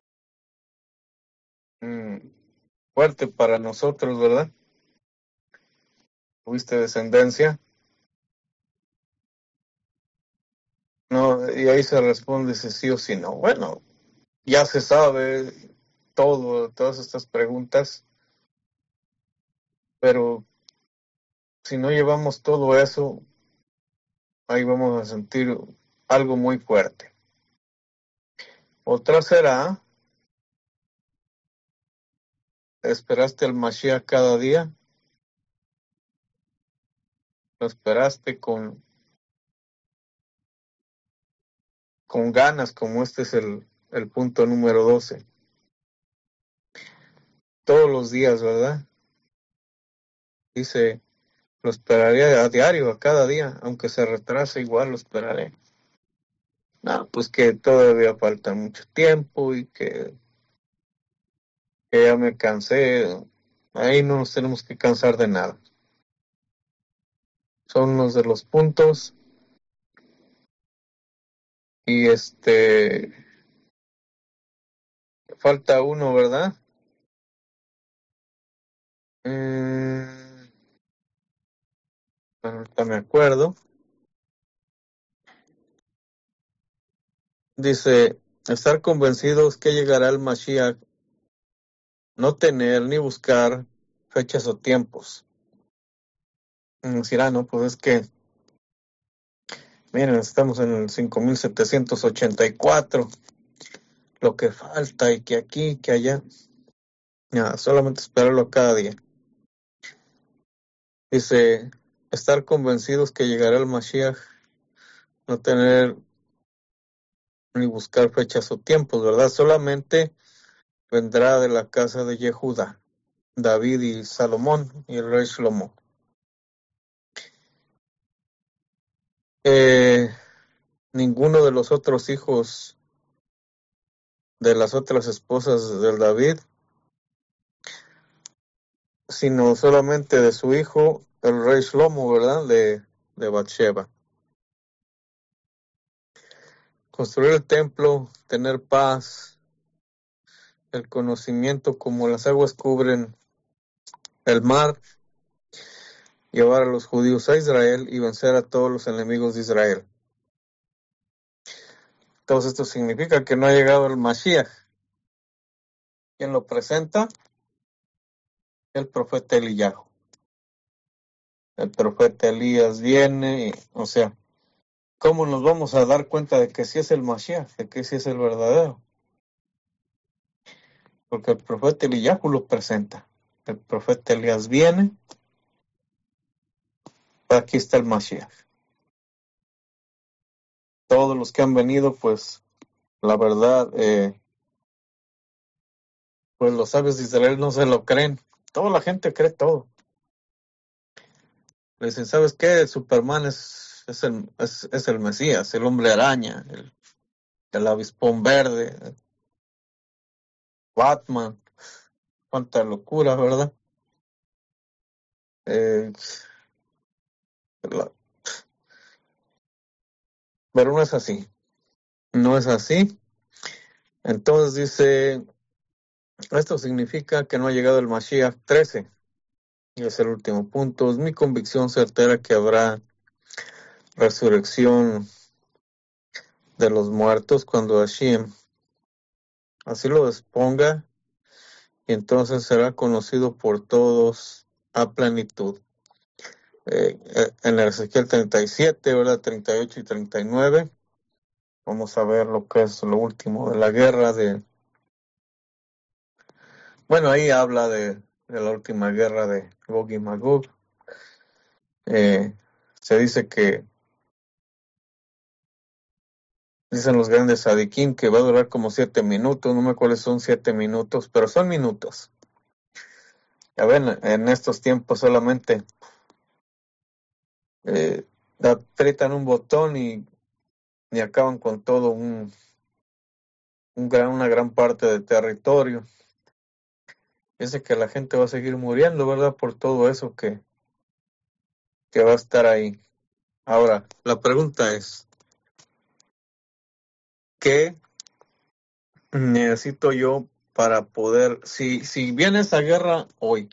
[SPEAKER 1] fuerte para nosotros, ¿verdad? ¿Tuviste descendencia? No, y ahí se responde si sí o si no. Bueno, ya se sabe todas estas preguntas, pero si no llevamos todo eso, ahí vamos a sentir algo muy fuerte. Otra será, ¿esperaste el Mashiach cada día? ¿Lo esperaste con ganas, como este es el punto número 12? Todos los días, ¿verdad? Dice, lo esperaré a diario, a cada día, aunque se retrase, igual lo esperaré. No, pues que todavía falta mucho tiempo y que ya me cansé. Ahí no nos tenemos que cansar de nada. Son unos de los puntos. Y falta uno, ¿verdad? Ahorita me acuerdo. Dice, estar convencidos que llegará el Mashiach, no tener ni buscar fechas o tiempos. Decir, no, pues es que, miren, estamos en el 5784, lo que falta y que aquí, que allá. Nada, solamente esperarlo cada día. Dice, estar convencidos que llegará el Mashiach, no tener ni buscar fechas o tiempos, ¿verdad? Solamente vendrá de la casa de Yehuda, David y Salomón y el rey Shlomo. Ninguno de los otros hijos de las otras esposas del David, sino solamente de su hijo, el rey Shlomo, ¿verdad? De Bathsheba. Construir el templo, tener paz, el conocimiento como las aguas cubren el mar, llevar a los judíos a Israel y vencer a todos los enemigos de Israel. Entonces esto significa que no ha llegado el Mashiach. ¿Quién lo presenta? El profeta Eliyahu. El profeta Elías viene, o sea, ¿cómo nos vamos a dar cuenta de que sí es el Mashiach, de que sí es el verdadero? porque el profeta Eliyahu lo presenta. El profeta Elías viene, aquí está el Mashiach. Todos los que han venido, pues, la verdad, pues los sabios de Israel no se lo creen. Toda la gente cree todo. Le dicen, ¿sabes qué? Superman es el Mesías, el hombre araña, el avispón verde, Batman. Cuánta locura, ¿verdad? Eh, la- pero no es así. No es así. Entonces dice, esto significa que no ha llegado el Mashiach 13. Y es el último punto. Es mi convicción certera que habrá resurrección de los muertos cuando Hashem así lo disponga, y entonces será conocido por todos a plenitud. En el Ezequiel 37, ¿verdad? 38 y 39, vamos a ver lo que es lo último de la guerra bueno, ahí habla de la última guerra de Gog y Magog. Se dice que, dicen los grandes sadiquín, que va a durar como 7 minutos, no me acuerdo cuáles son 7 minutos, pero son minutos. Ya ven, en estos tiempos solamente aprietan un botón y acaban con todo una gran parte del territorio. Dice que la gente va a seguir muriendo, ¿verdad? Por todo eso que va a estar ahí. Ahora, la pregunta es, ¿qué necesito yo para poder, si viene esa guerra hoy,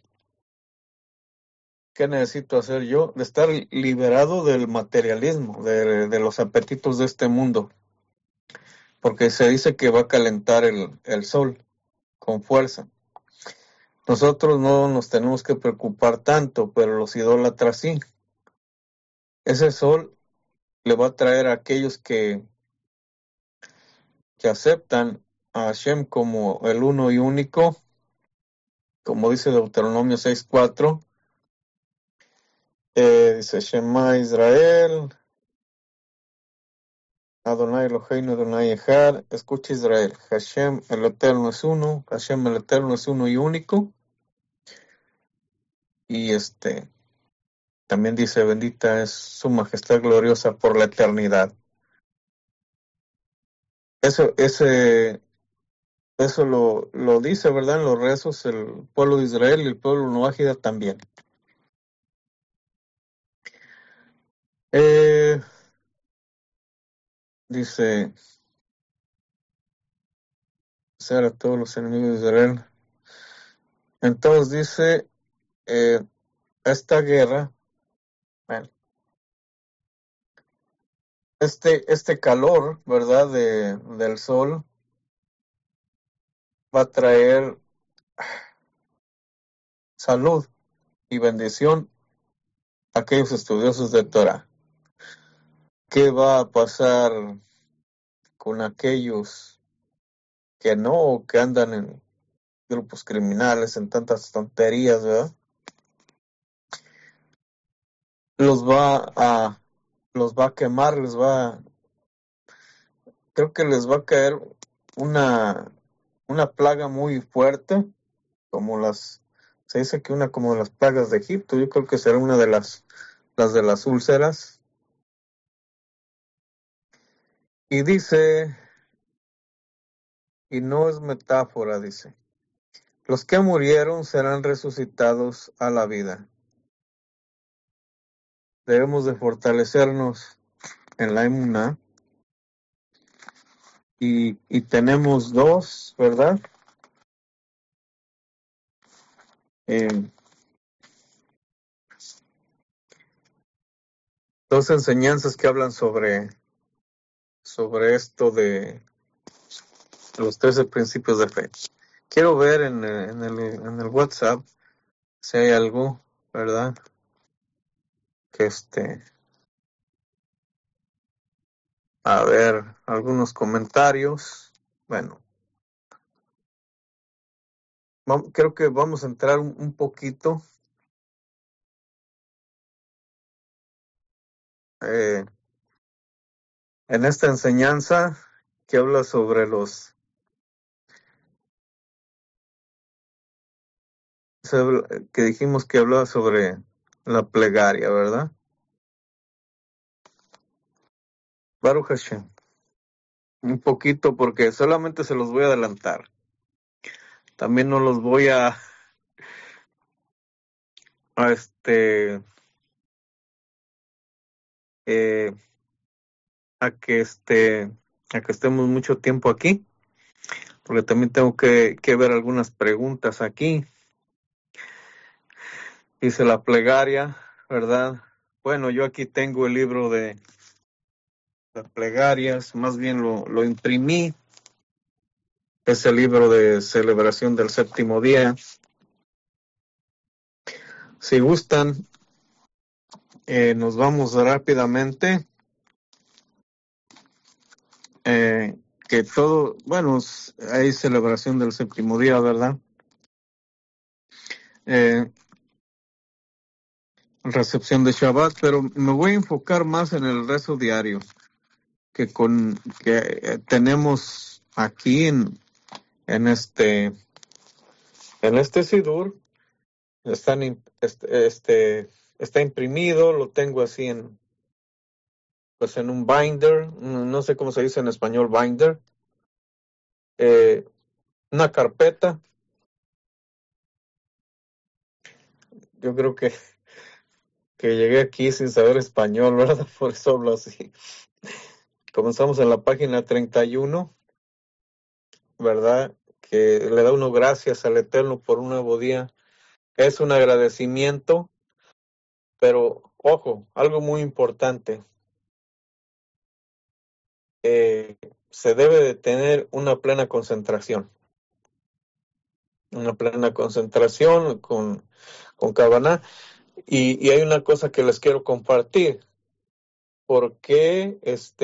[SPEAKER 1] qué necesito hacer yo? De estar liberado del materialismo, de los apetitos de este mundo, porque se dice que va a calentar el sol con fuerza. Nosotros no nos tenemos que preocupar tanto, pero los idólatras sí. Ese sol le va a traer a aquellos que aceptan a Hashem como el uno y único, como dice Deuteronomio 6:4. Dice Shema Israel, Adonai Eloheinu, Adonai Echad. Escucha Israel, Hashem el Eterno es uno, Hashem el Eterno es uno y único. Y también dice, bendita es su majestad gloriosa por la eternidad. Eso lo dice, ¿verdad? En los rezos el pueblo de Israel y el pueblo noágida también. Dice, ser a todos los enemigos de Israel. Entonces dice, esta guerra, bueno, este calor, ¿verdad? Del sol va a traer salud y bendición a aquellos estudiosos de Torah. ¿Qué va a pasar con aquellos que no, que andan en grupos criminales, en tantas tonterías, ¿verdad? Los va a quemar, creo que les va a caer una plaga muy fuerte, se dice que una como las plagas de Egipto. Yo creo que será una de las de las úlceras. Y dice, y no es metáfora, dice, los que murieron serán resucitados a la vida. Debemos de fortalecernos en la emuná, y tenemos ¿verdad? Eh, Dos enseñanzas que hablan sobre esto de los 13 principios de fe. Quiero ver en el WhatsApp si hay algo, ¿verdad? Que a ver, algunos comentarios. Bueno, Creo que vamos a entrar un poquito en esta enseñanza que habla sobre que dijimos que hablaba sobre la plegaria, ¿verdad? Baruch Hashem. Un poquito porque solamente se los voy a adelantar. También no los voy a eh, a que estemos mucho tiempo aquí, porque también tengo que ver algunas preguntas aquí. Dice la plegaria, ¿verdad? Bueno, yo aquí tengo el libro de las plegarias, más bien lo imprimí. Es el libro de celebración del séptimo día. Si gustan, nos vamos rápidamente. Que todo, bueno, hay celebración del séptimo día, ¿verdad? Recepción de Shabbat, pero me voy a enfocar más en el rezo diario que tenemos aquí en este Sidur. Está imprimido, lo tengo así en un binder, no sé cómo se dice en español binder, una carpeta. Yo creo que llegué aquí sin saber español, ¿verdad? Por eso hablo así. Comenzamos en la página 31, ¿verdad? Que le da uno gracias al Eterno por un nuevo día. Es un agradecimiento, pero ojo, algo muy importante. Se debe de tener una plena concentración. Una plena concentración con Kavaná. Y hay una cosa que les quiero compartir. ¿Por qué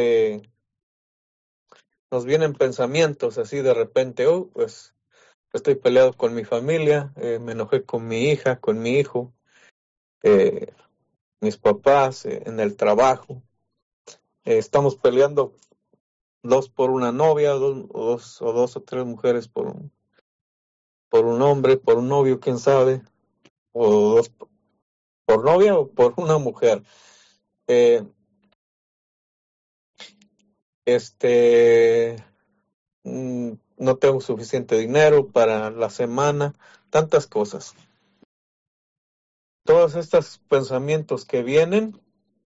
[SPEAKER 1] nos vienen pensamientos así de repente? Pues estoy peleado con mi familia, me enojé con mi hija, con mi hijo, mis papás, en el trabajo. Estamos peleando dos por una novia, dos o tres mujeres por un hombre, por un novio, quién sabe, o dos por novia o por una mujer. No tengo suficiente dinero para la semana, tantas cosas. Todos estos pensamientos que vienen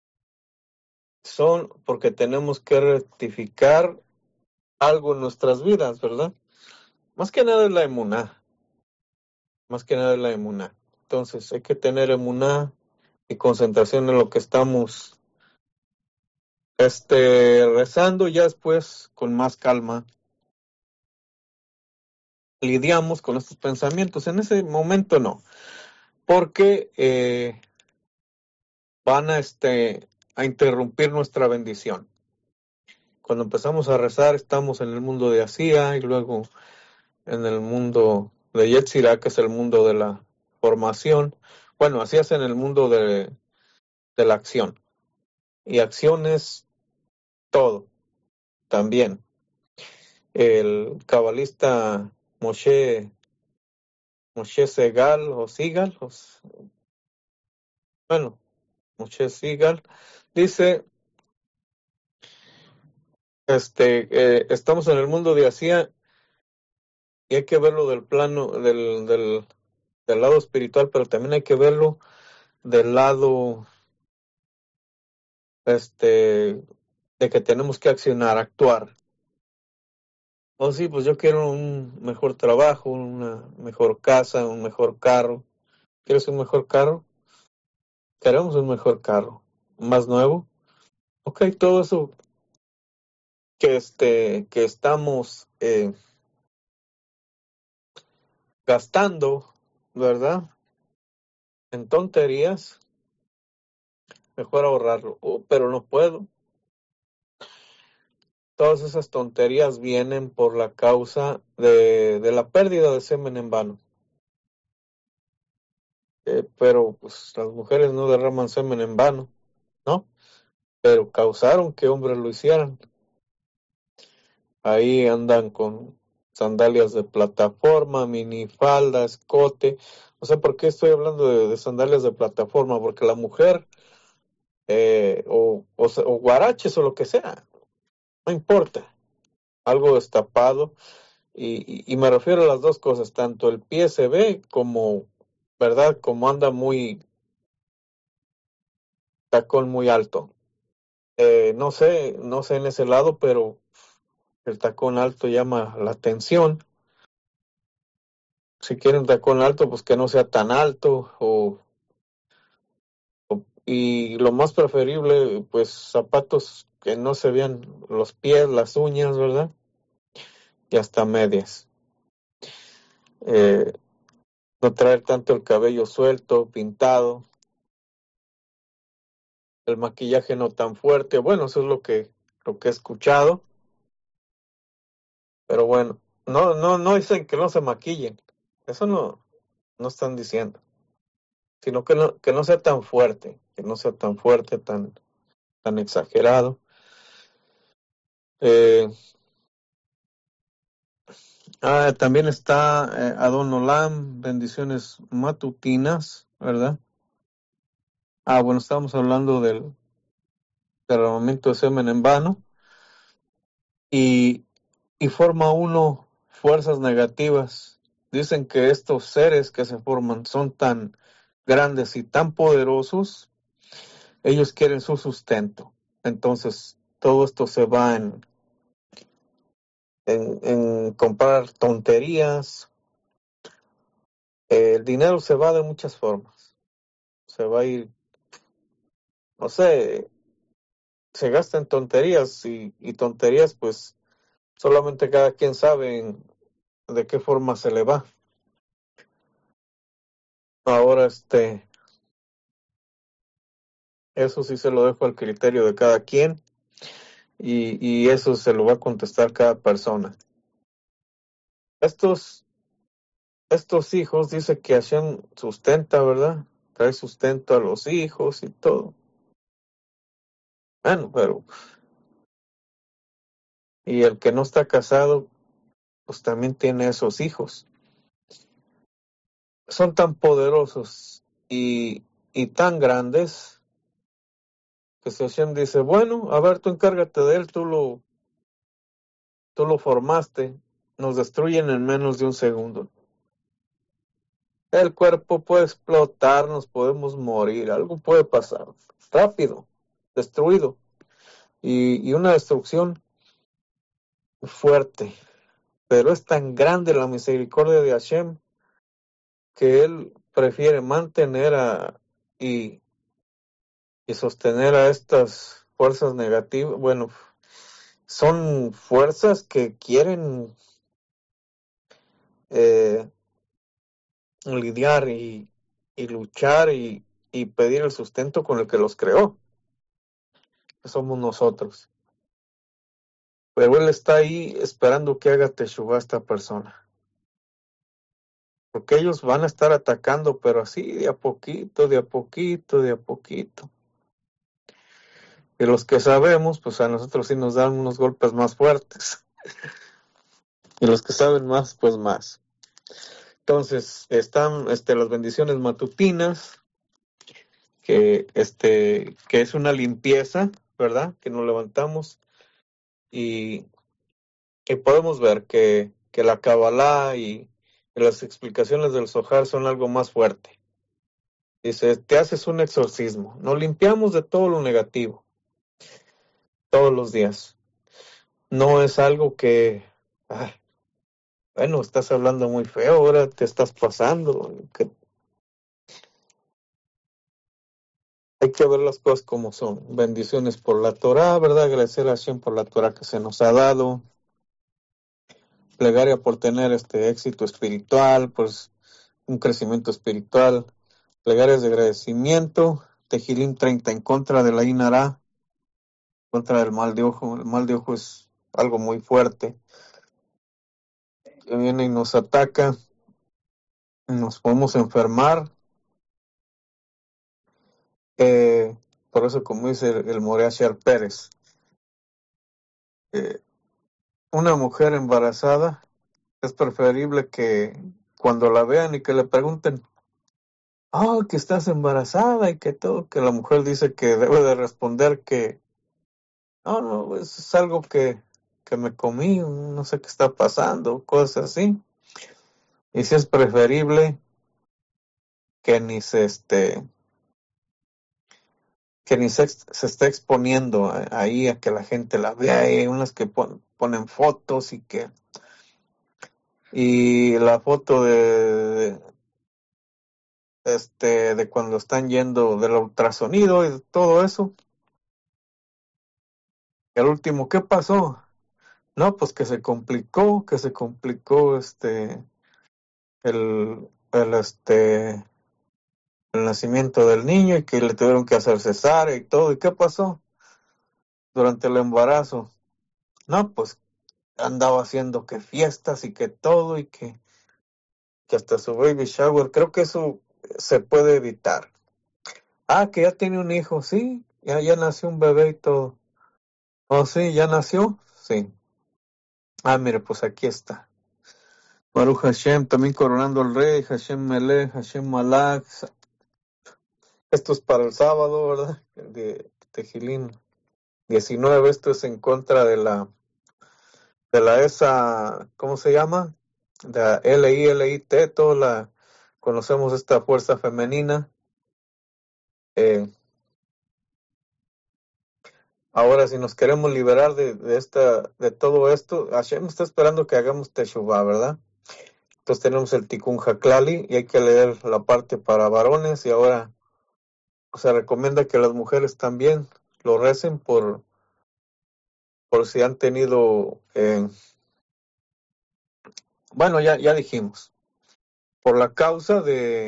[SPEAKER 1] son porque tenemos que rectificar algo en nuestras vidas, ¿verdad? Más que nada es la emuná. Entonces hay que tener emuná y concentración en lo que estamos rezando, y ya después con más calma lidiamos con estos pensamientos. En ese momento no, porque van a interrumpir nuestra bendición. Cuando empezamos a rezar estamos en el mundo de Asía y luego en el mundo de Yetzirah, que es el mundo de la formación. Bueno, así es en el mundo de la acción. Y acción es todo, también. El cabalista Moshe Segal, Moshe Sigal, dice, estamos en el mundo de Asia y hay que verlo del plano, del lado espiritual, pero también hay que verlo del lado, de que tenemos que actuar. Sí, pues yo quiero un mejor trabajo, una mejor casa, un mejor carro. ¿Quieres un mejor carro? Queremos un mejor carro. ¿Más nuevo? Ok, todo eso que estamos gastando, ¿verdad? En tonterías, mejor ahorrarlo. Pero no puedo. Todas esas tonterías vienen por la causa de la pérdida de semen en vano. pero pues las mujeres no derraman semen en vano, ¿no? Pero causaron que hombres lo hicieran. Ahí andan con sandalias de plataforma, minifalda, escote. O sea, ¿por qué estoy hablando de sandalias de plataforma? Porque la mujer, o guaraches o lo que sea, no importa, algo destapado. Y me refiero a las dos cosas, tanto el pie se ve como, ¿verdad? Como anda muy, tacón muy alto. No sé en ese lado, pero el tacón alto llama la atención. Si quieren tacón alto, pues que no sea tan alto y lo más preferible, pues zapatos que no se vean los pies, las uñas, ¿verdad? Y hasta medias. Eh, no traer tanto el cabello suelto, pintado, el maquillaje no tan fuerte. Bueno, eso es lo que he escuchado, pero bueno, no dicen que no se maquillen. Eso no están diciendo, sino que no sea tan fuerte, tan exagerado. Eh, También está Adon Olam, bendiciones matutinas, ¿verdad? Bueno, estábamos hablando del derramamiento de semen en vano y, y forma uno fuerzas negativas. Dicen que estos seres que se forman son tan grandes y tan poderosos, ellos quieren su sustento. Entonces, todo esto se va en comprar tonterías. El dinero se va de muchas formas. Se va a ir, no sé, se gasta en tonterías y tonterías, pues solamente cada quien sabe de qué forma se le va. Ahora, eso sí se lo dejo al criterio de cada quien y eso se lo va a contestar cada persona. Estos hijos, dice que Hashem sustenta, ¿verdad? Trae sustento a los hijos y todo. Bueno, pero, y el que no está casado, pues también tiene esos hijos. Son tan poderosos y tan grandes que si Hashem dice, bueno, a ver, tú encárgate de él, tú lo formaste, nos destruyen en menos de un segundo. El cuerpo puede explotar, nos podemos morir, algo puede pasar, rápido, destruido, y una destrucción fuerte. Pero es tan grande la misericordia de Hashem que Él prefiere mantener y, y sostener a estas fuerzas negativas. Bueno, son fuerzas que quieren eh, lidiar y luchar y pedir el sustento con el que los creó, que somos nosotros. Pero Él está ahí esperando que haga Teshuvah esta persona. Porque ellos van a estar atacando, pero así de a poquito, de a poquito, de a poquito. Y los que sabemos, pues a nosotros sí nos dan unos golpes más fuertes. Y los que saben más, pues más. Entonces, están las bendiciones matutinas, que es una limpieza, ¿verdad? Que nos levantamos y podemos ver que la Kabbalah y las explicaciones del Zohar son algo más fuerte. Dice, te haces un exorcismo. Nos limpiamos de todo lo negativo, todos los días. No es algo bueno, estás hablando muy feo, ahora te estás pasando. Hay que ver las cosas como son. Bendiciones por la Torah, ¿verdad? Agradecer a Hashem por la Torah que se nos ha dado. Plegaria por tener éxito espiritual, pues un crecimiento espiritual. Plegarias de agradecimiento. Tejilim 30 en contra de la Inara, contra del mal de ojo. El mal de ojo es algo muy fuerte que viene y nos ataca. Nos podemos enfermar Por eso, como dice el Morea Shar Pérez, eh, una mujer embarazada es preferible que cuando la vean y que le pregunten, oh, que estás embarazada y que todo, que la mujer dice que debe de responder que, no, no, pues, es algo que me comí, no sé qué está pasando, cosas así. Y si es preferible que ni se se esté exponiendo ahí a que la gente la vea. Hay unas que ponen fotos y la foto de cuando están yendo del ultrasonido y todo eso. El último, ¿qué pasó? No, pues que se complicó el nacimiento del niño y que le tuvieron que hacer cesárea y todo. ¿Y qué pasó durante el embarazo? No, pues andaba haciendo que fiestas y que todo y que hasta su baby shower. Creo que eso se puede evitar. Ah, que ya tiene un hijo, sí, ya nació un bebé y todo. Oh, sí, ya nació, sí. Ah, mire, pues aquí está. Baruch Hashem, también coronando al rey, Hashem Melech, Hashem Malach. Esto es para el sábado, ¿verdad? De Tejilín 19, esto es en contra de la esa, ¿cómo se llama? De la LILIT, conocemos esta fuerza femenina. Ahora, si nos queremos liberar de todo esto, Hashem está esperando que hagamos Teshuvah, ¿verdad? Entonces tenemos el Tikkun Haklali y hay que leer la parte para varones y ahora se recomienda que las mujeres también lo recen por si han tenido, bueno, ya dijimos, por la causa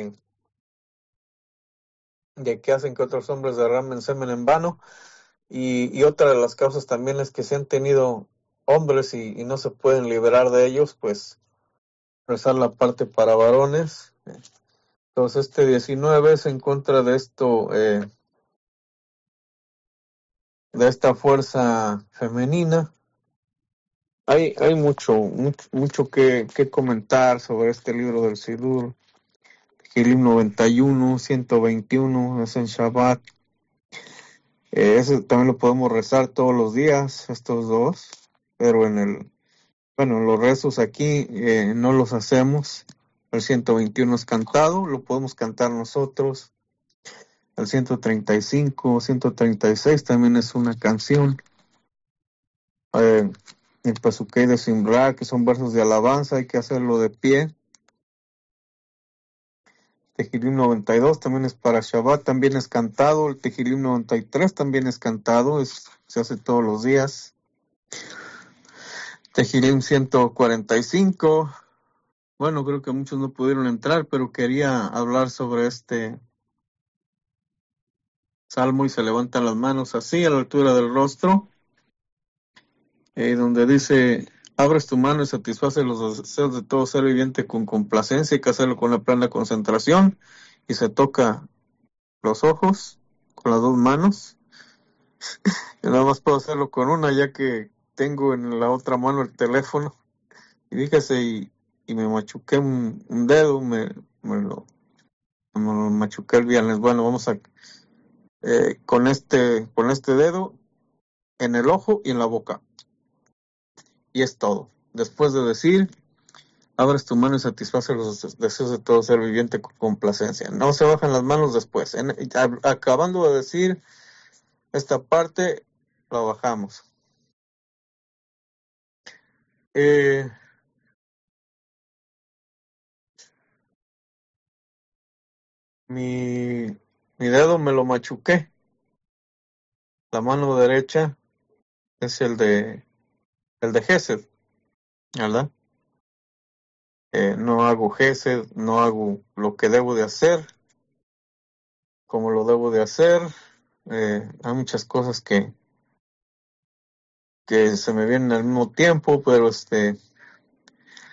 [SPEAKER 1] de que hacen que otros hombres derramen semen en vano y otra de las causas también es que si han tenido hombres y no se pueden liberar de ellos, pues rezar la parte para varones. Entonces 19 es en contra de esto, de esta fuerza femenina. Hay mucho que comentar sobre este libro del Sidur. Tehillim 91, 121, es en Shabbat. Ese también lo podemos rezar todos los días, estos dos, pero en los rezos aquí no los hacemos. El 121 es cantado, lo podemos cantar nosotros. El 135, 136 también es una canción. El Pasukei de Simra, que son versos de alabanza, hay que hacerlo de pie. Tehillim 92 también es para Shabbat, también es cantado. El Tehillim 93 también es cantado, se hace todos los días. Tehillim 145. Bueno, creo que muchos no pudieron entrar, pero quería hablar sobre este salmo y se levantan las manos así a la altura del rostro, donde dice, abres tu mano y satisface los deseos de todo ser viviente con complacencia, hay que hacerlo con la plena concentración y se toca los ojos con las dos manos. Yo nada más puedo hacerlo con una ya que tengo en la otra mano el teléfono y fíjese y me machuqué un dedo, me lo machuqué el viernes. Bueno, vamos a con este dedo en el ojo y en la boca. Y es todo. Después de decir, abres tu mano y satisface los deseos de todo ser viviente con complacencia. No se bajan las manos después. Acabando de decir esta parte, la bajamos. Mi dedo me lo machuqué. La mano derecha es el de Gesed, ¿verdad? No hago Gesed, no hago lo que debo de hacer, como lo debo de hacer. Hay muchas cosas que se me vienen al mismo tiempo, pero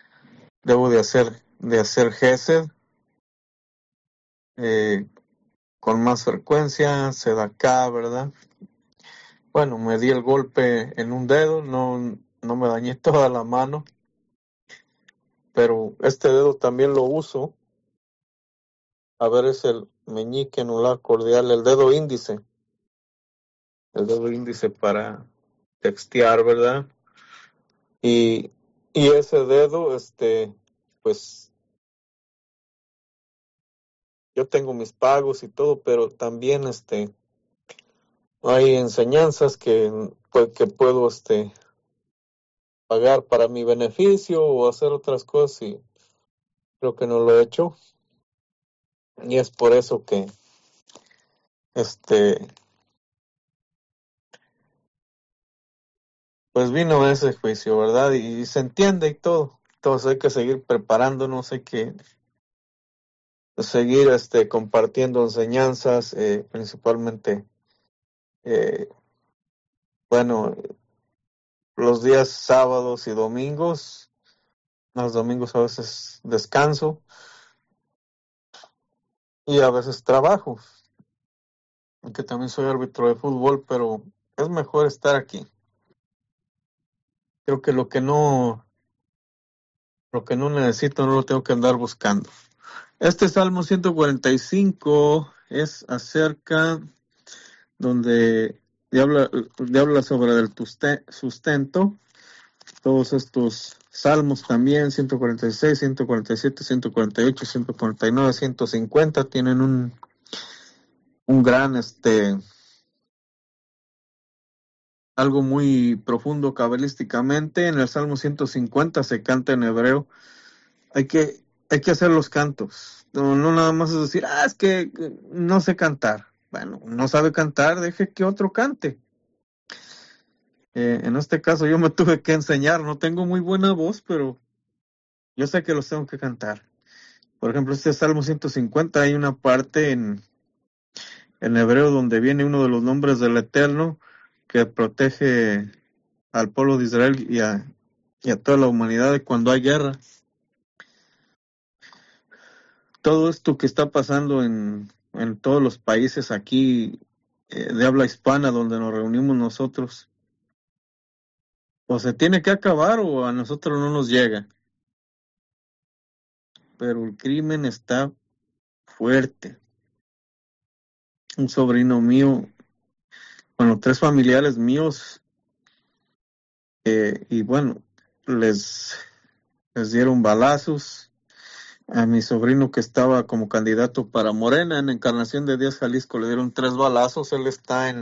[SPEAKER 1] debo de hacer Gesed. con más frecuencia, se da acá, ¿verdad? Bueno, me di el golpe en un dedo, no me dañé toda la mano, pero este dedo también lo uso. A ver, es el meñique anular cordial, el dedo índice para textear, ¿verdad? Y ese dedo, pues yo tengo mis pagos y todo, pero también, hay enseñanzas que puedo, pagar para mi beneficio o hacer otras cosas y creo que no lo he hecho. Y es por eso que, este, pues vino ese juicio, ¿verdad? Y se entiende y todo. Entonces hay que seguir preparándonos, hay que seguir, compartiendo enseñanzas, principalmente, eh, bueno, los días sábados y domingos. Los domingos a veces descanso y a veces trabajo, aunque también soy árbitro de fútbol, pero es mejor estar aquí. Creo que lo que no necesito no lo tengo que andar buscando. Este Salmo 145 es acerca donde habla sobre el sustento. Todos estos salmos también, 146, 147, 148, 149, 150, tienen un gran, algo muy profundo cabalísticamente. En el Salmo 150 se canta en hebreo. Hay que hacer los cantos. No nada más es decir, es que no sé cantar. Bueno, no sabe cantar, deje que otro cante. En este caso yo me tuve que enseñar. No tengo muy buena voz, pero yo sé que los tengo que cantar. Por ejemplo, este Salmo 150 hay una parte en hebreo donde viene uno de los nombres del Eterno que protege al pueblo de Israel y a toda la humanidad de cuando hay guerra. Todo esto que está pasando en todos los países aquí de habla hispana donde nos reunimos nosotros, o se tiene que acabar o a nosotros no nos llega. Pero el crimen está fuerte. Un sobrino mío, bueno, 3 familiares míos, y bueno, les dieron balazos. A mi sobrino que estaba como candidato para Morena en Encarnación de Díaz, Jalisco, le dieron 3 balazos. Él está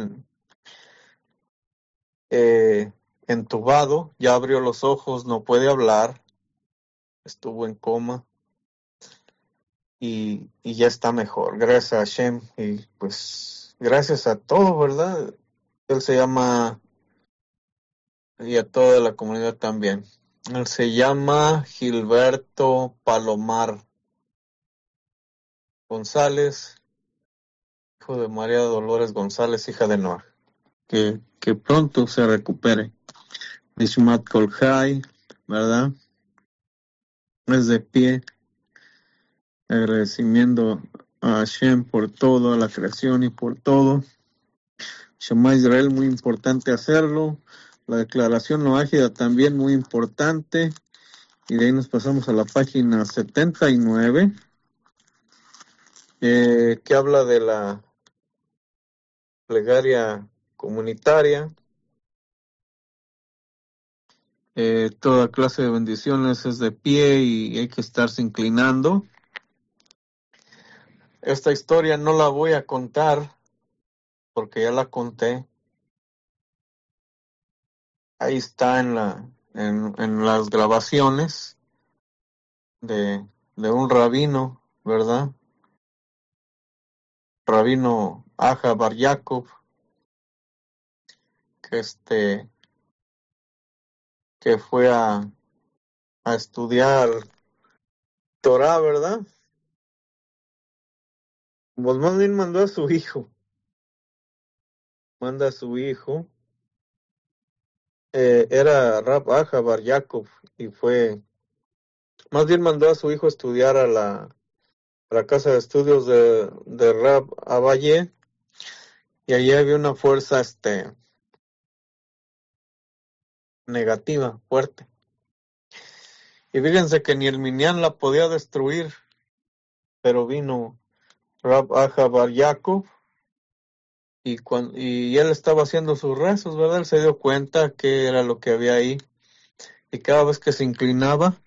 [SPEAKER 1] entubado, ya abrió los ojos, no puede hablar, estuvo en coma y ya está mejor, gracias a Hashem y pues gracias a todo, ¿verdad? Él se llama, y a toda la comunidad también, él se llama Gilberto Palomar González, hijo de María Dolores González, hija de Noah. Que pronto se recupere. Nishmat Kolhai, ¿verdad? Es de pie, agradecimiento a Hashem por todo, a la creación y por todo. Shema Israel, muy importante hacerlo. La declaración noágida también muy importante. Y de ahí nos pasamos a la página 79, que habla de la plegaria comunitaria. Toda clase de bendiciones es de pie y hay que estarse inclinando. Esta historia no la voy a contar porque ya la conté. Ahí está en las grabaciones de un rabino, ¿verdad? Rabino Aja Bar Yaakov, que fue a estudiar Torah, ¿verdad? Pues más bien mandó a su hijo, manda a su hijo, era Rab Aja Bar Yaakov, y más bien mandó a su hijo a estudiar la casa de estudios de Rab Avalle, y allí había una fuerza negativa, fuerte. Y fíjense que ni el Minyan la podía destruir, pero vino Rab Aha Bar Yaakov, y él estaba haciendo sus rezos, ¿verdad? Él se dio cuenta que era lo que había ahí, y cada vez que se inclinaba,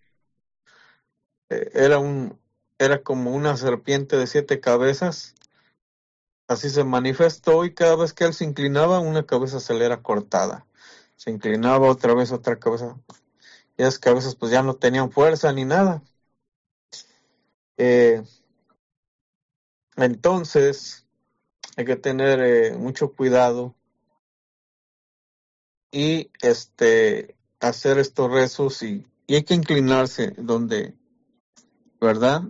[SPEAKER 1] era como una serpiente de 7 cabezas. Así se manifestó, y cada vez que él se inclinaba, una cabeza se le era cortada. Se inclinaba otra vez, otra cabeza. Y esas cabezas pues ya no tenían fuerza ni nada. Eh, entonces hay que tener mucho cuidado y hacer estos rezos, y hay que inclinarse donde, ¿verdad?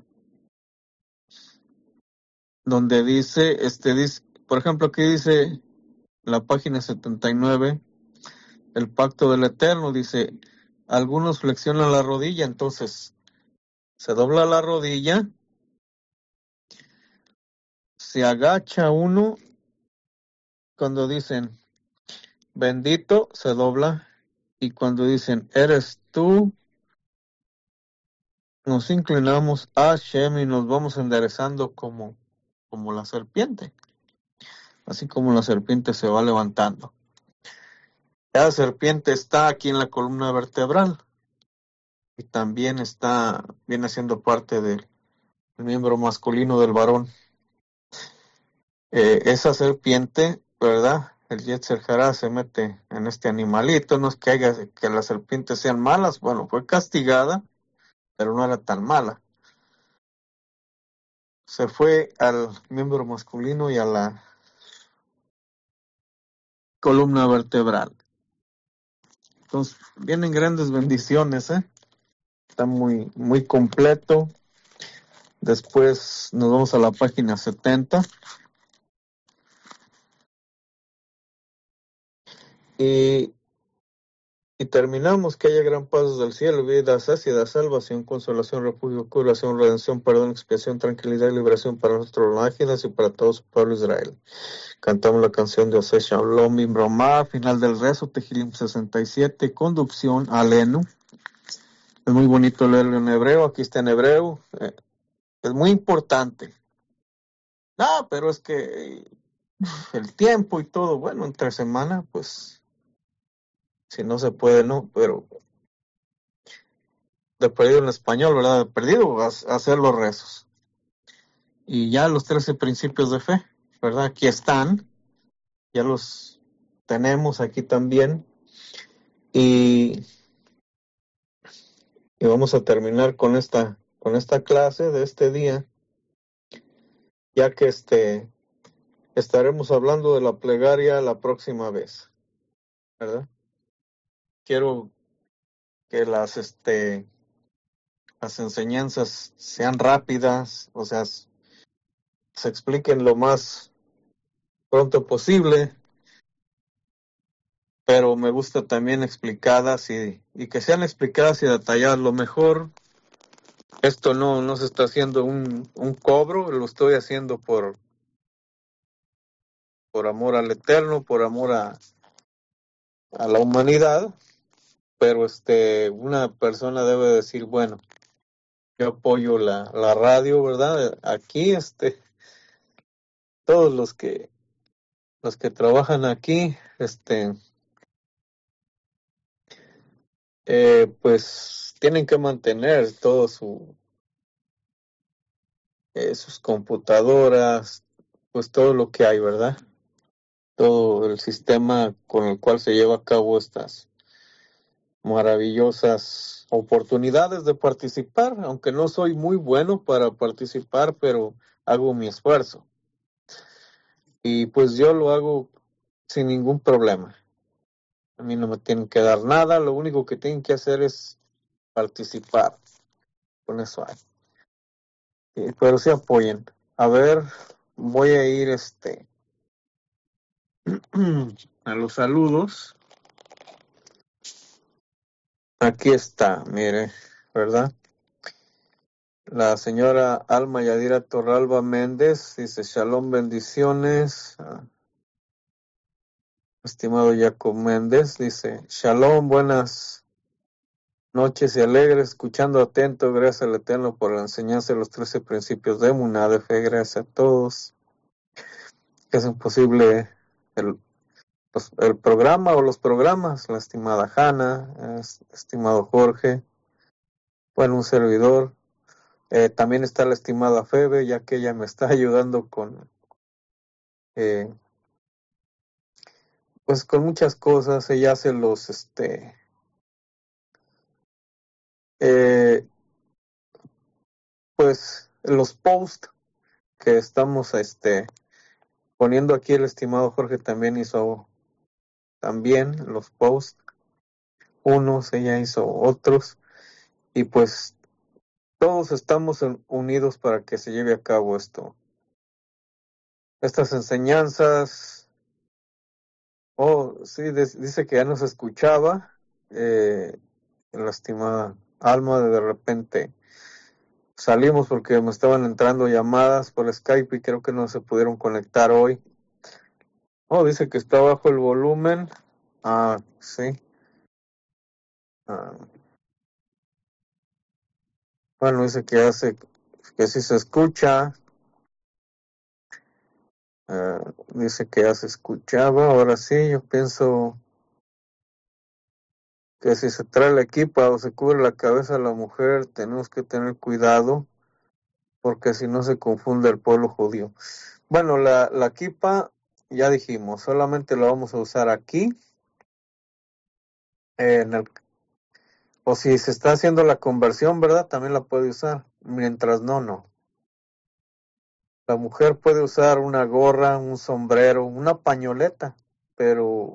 [SPEAKER 1] Donde dice, por ejemplo, aquí dice la página 79, el pacto del Eterno, dice, algunos flexionan la rodilla, entonces se dobla la rodilla, se agacha uno, cuando dicen bendito, se dobla, y cuando dicen eres tú, nos inclinamos a Hashem y nos vamos enderezando como la serpiente, así como la serpiente se va levantando. La serpiente está aquí en la columna vertebral y también viene siendo parte del miembro masculino del varón. Esa serpiente, ¿verdad? El Yetzer Hará se mete en este animalito. No es que las serpientes sean malas, bueno, fue castigada, pero no era tan mala. Se fue al miembro masculino y a la columna vertebral. Entonces, vienen grandes bendiciones, está muy, muy completo. Después nos vamos a la página 70. Y terminamos: que haya gran paz del cielo, vida sácida, salvación, consolación, refugio, curación, redención, perdón, expiación, tranquilidad y liberación para nuestros lágidas y para todo su pueblo Israel. Cantamos la canción de Oseh Shalom Bim Bromá, final del rezo, Tehilim 67, conducción, Alenu. Es muy bonito leerlo en hebreo, aquí está en hebreo. Es muy importante. Pero es que el tiempo y todo, bueno, entre semana, pues, si no se puede, no, pero de perdido en español, ¿verdad? De perdido hacer los rezos. Y ya los 13 principios de fe, ¿verdad? Aquí están, ya los tenemos aquí también. Y vamos a terminar con esta clase de este día, ya que estaremos hablando de la plegaria la próxima vez, ¿verdad? Quiero que las enseñanzas sean rápidas, o sea, se expliquen lo más pronto posible, pero me gusta también explicadas y que sean explicadas y detalladas lo mejor. Esto no se está haciendo un cobro, lo estoy haciendo por amor al Eterno, por amor a la humanidad, pero una persona debe decir, bueno, yo apoyo la radio, ¿verdad? Aquí, todos los que trabajan aquí, pues tienen que mantener todo sus computadoras, pues todo lo que hay, ¿verdad? Todo el sistema con el cual se lleva a cabo estas maravillosas oportunidades de participar, aunque no soy muy bueno para participar, pero hago mi esfuerzo. Y pues yo lo hago sin ningún problema. A mí no me tienen que dar nada, lo único que tienen que hacer es participar. Con eso hay. Pero sí apoyen. A ver, voy a ir a los saludos. Aquí está, mire, ¿verdad? La señora Alma Yadira Torralba Méndez dice, Shalom, bendiciones. Estimado Jacob Méndez dice, Shalom, buenas noches y alegres, escuchando atento, gracias al Eterno por la enseñanza de los 13 principios de Emuná, de fe, gracias a todos que hacen posible el programa o los programas, la estimada Hanna, estimado Jorge, bueno, un servidor. También está la estimada Febe, ya que ella me está ayudando con, pues con muchas cosas. Ella hace pues los posts que estamos, poniendo aquí. El estimado Jorge también hizo también los posts, unos, ella hizo otros, y pues todos estamos unidos para que se lleve a cabo estas enseñanzas. Sí, dice que ya nos escuchaba, la estimada Alma, de repente salimos porque me estaban entrando llamadas por Skype y creo que no se pudieron conectar hoy. Dice que está bajo el volumen. Sí. Bueno, dice que sí se escucha. Dice que ya se escuchaba. Ahora sí, yo pienso que si se trae la equipa o se cubre la cabeza a la mujer, tenemos que tener cuidado, porque si no se confunde el pueblo judío. Bueno, la kippah, ya dijimos, solamente la vamos a usar aquí, o si se está haciendo la conversión, ¿verdad? También la puede usar, mientras no. La mujer puede usar una gorra, un sombrero, una pañoleta, pero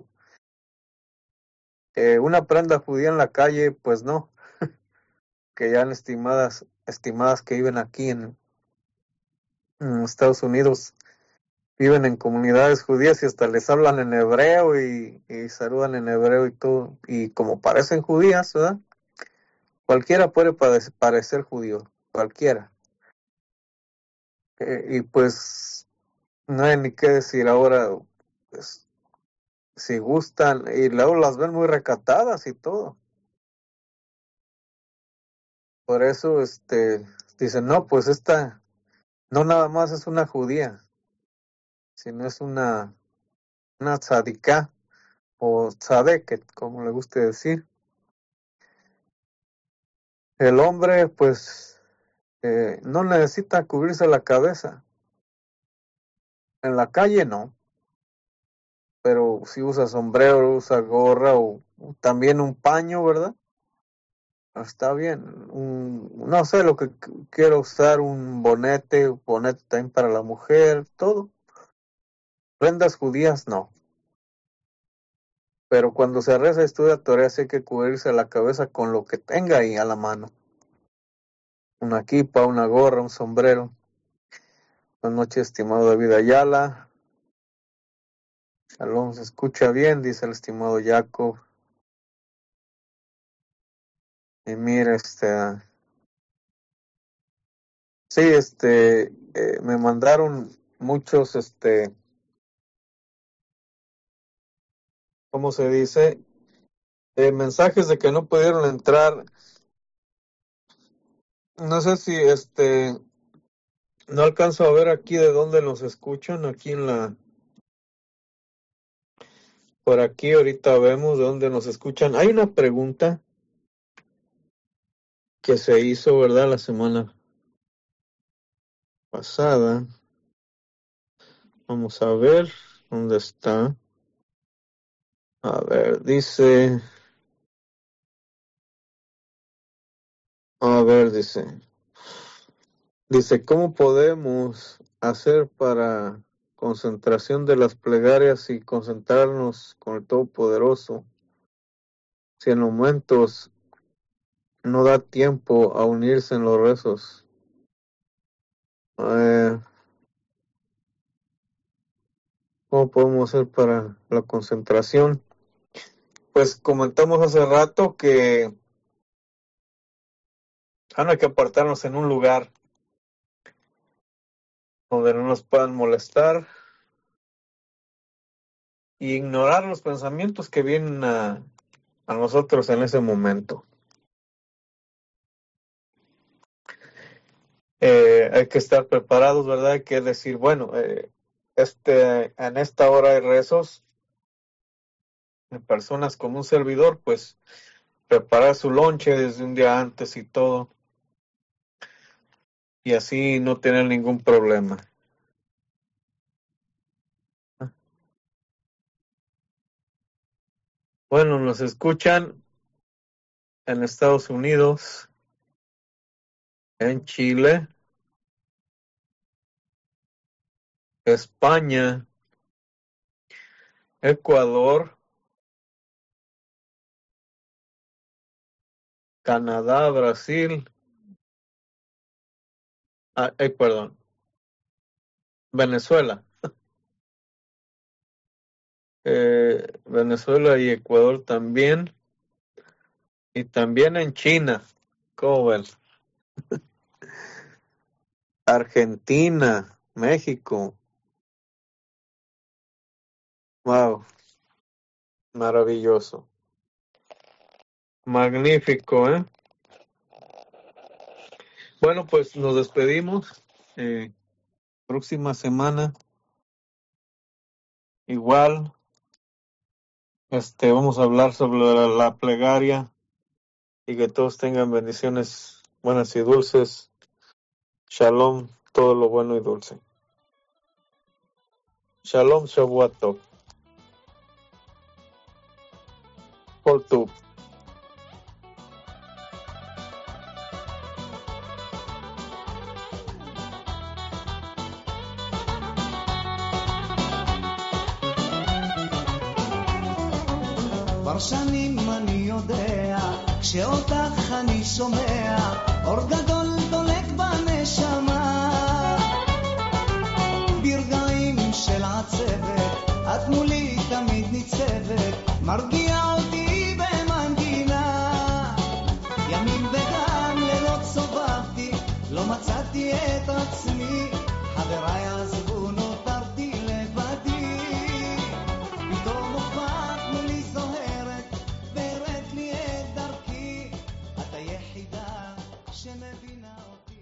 [SPEAKER 1] una prenda judía en la calle, pues no, que ya han estimadas que viven aquí en Estados Unidos, viven en comunidades judías y hasta les hablan en hebreo y saludan en hebreo y todo, y como parecen judías, ¿verdad? Cualquiera puede parecer judío, cualquiera. Y pues no hay ni qué decir ahora, pues, si gustan, y luego las ven muy recatadas y todo. Por eso dicen, no, pues esta no nada más es una judía, sino es una tzadiká o tzadeket, como le guste decir. El hombre, pues, no necesita cubrirse la cabeza. En la calle no, pero si usa sombrero, usa gorra o también un paño, ¿verdad? Está bien. No sé, lo que quiero usar, un bonete también para la mujer, todo. Prendas judías no. Pero cuando se reza y estudia Torah, sí hay que cubrirse la cabeza con lo que tenga ahí a la mano. Una kipa, una gorra, un sombrero. Buenas noches, estimado David Ayala. Shalom, se escucha bien, dice el estimado Jacob. Y mira, sí, me mandaron muchos, ¿cómo se dice? Mensajes de que no pudieron entrar. No sé si, no alcanzo a ver aquí de dónde nos escuchan, aquí por aquí ahorita vemos de dónde nos escuchan. Hay una pregunta que se hizo, ¿verdad? La semana pasada. Vamos a ver dónde está. A ver, dice, ¿cómo podemos hacer para concentración de las plegarias y concentrarnos con el Todopoderoso si en momentos no da tiempo a unirse en los rezos? ¿Cómo podemos hacer para la concentración? Pues comentamos hace rato que No hay que apartarnos en un lugar donde no nos puedan molestar y ignorar los pensamientos que vienen a nosotros en ese momento. Hay que estar preparados, ¿verdad? Hay que decir, bueno, en esta hora hay rezos de personas como un servidor, pues preparar su lonche desde un día antes y todo, y así no tener ningún problema. Bueno, nos escuchan en Estados Unidos, en Chile, España, Ecuador, Canadá, Brasil, perdón, Venezuela. Venezuela y Ecuador también, y también en China, ¿cómo ven? Argentina, México, wow, maravilloso, magnífico, ¿eh? Bueno, pues nos despedimos. Próxima semana, igual, vamos a hablar sobre la plegaria y que todos tengan bendiciones buenas y dulces. Shalom, todo lo bueno y dulce. Shalom, Shavuot Tov. Kol Tuv.
[SPEAKER 2] כבר שנים אני יודע, כשאותך אני שומע, אור גדול דולק בנשמה. ברגעים של עצבת, את מולי תמיד ניצבת, מרגיע אותי במנגינה. ימים וגם לילות סובבתי, לא מצאתי את עצמי, חבריי עזבו נותרתי לבדי. פתאום הופעת מולי זוהרת, והראית לי את דרכי, את היחידה שמבינה אותי.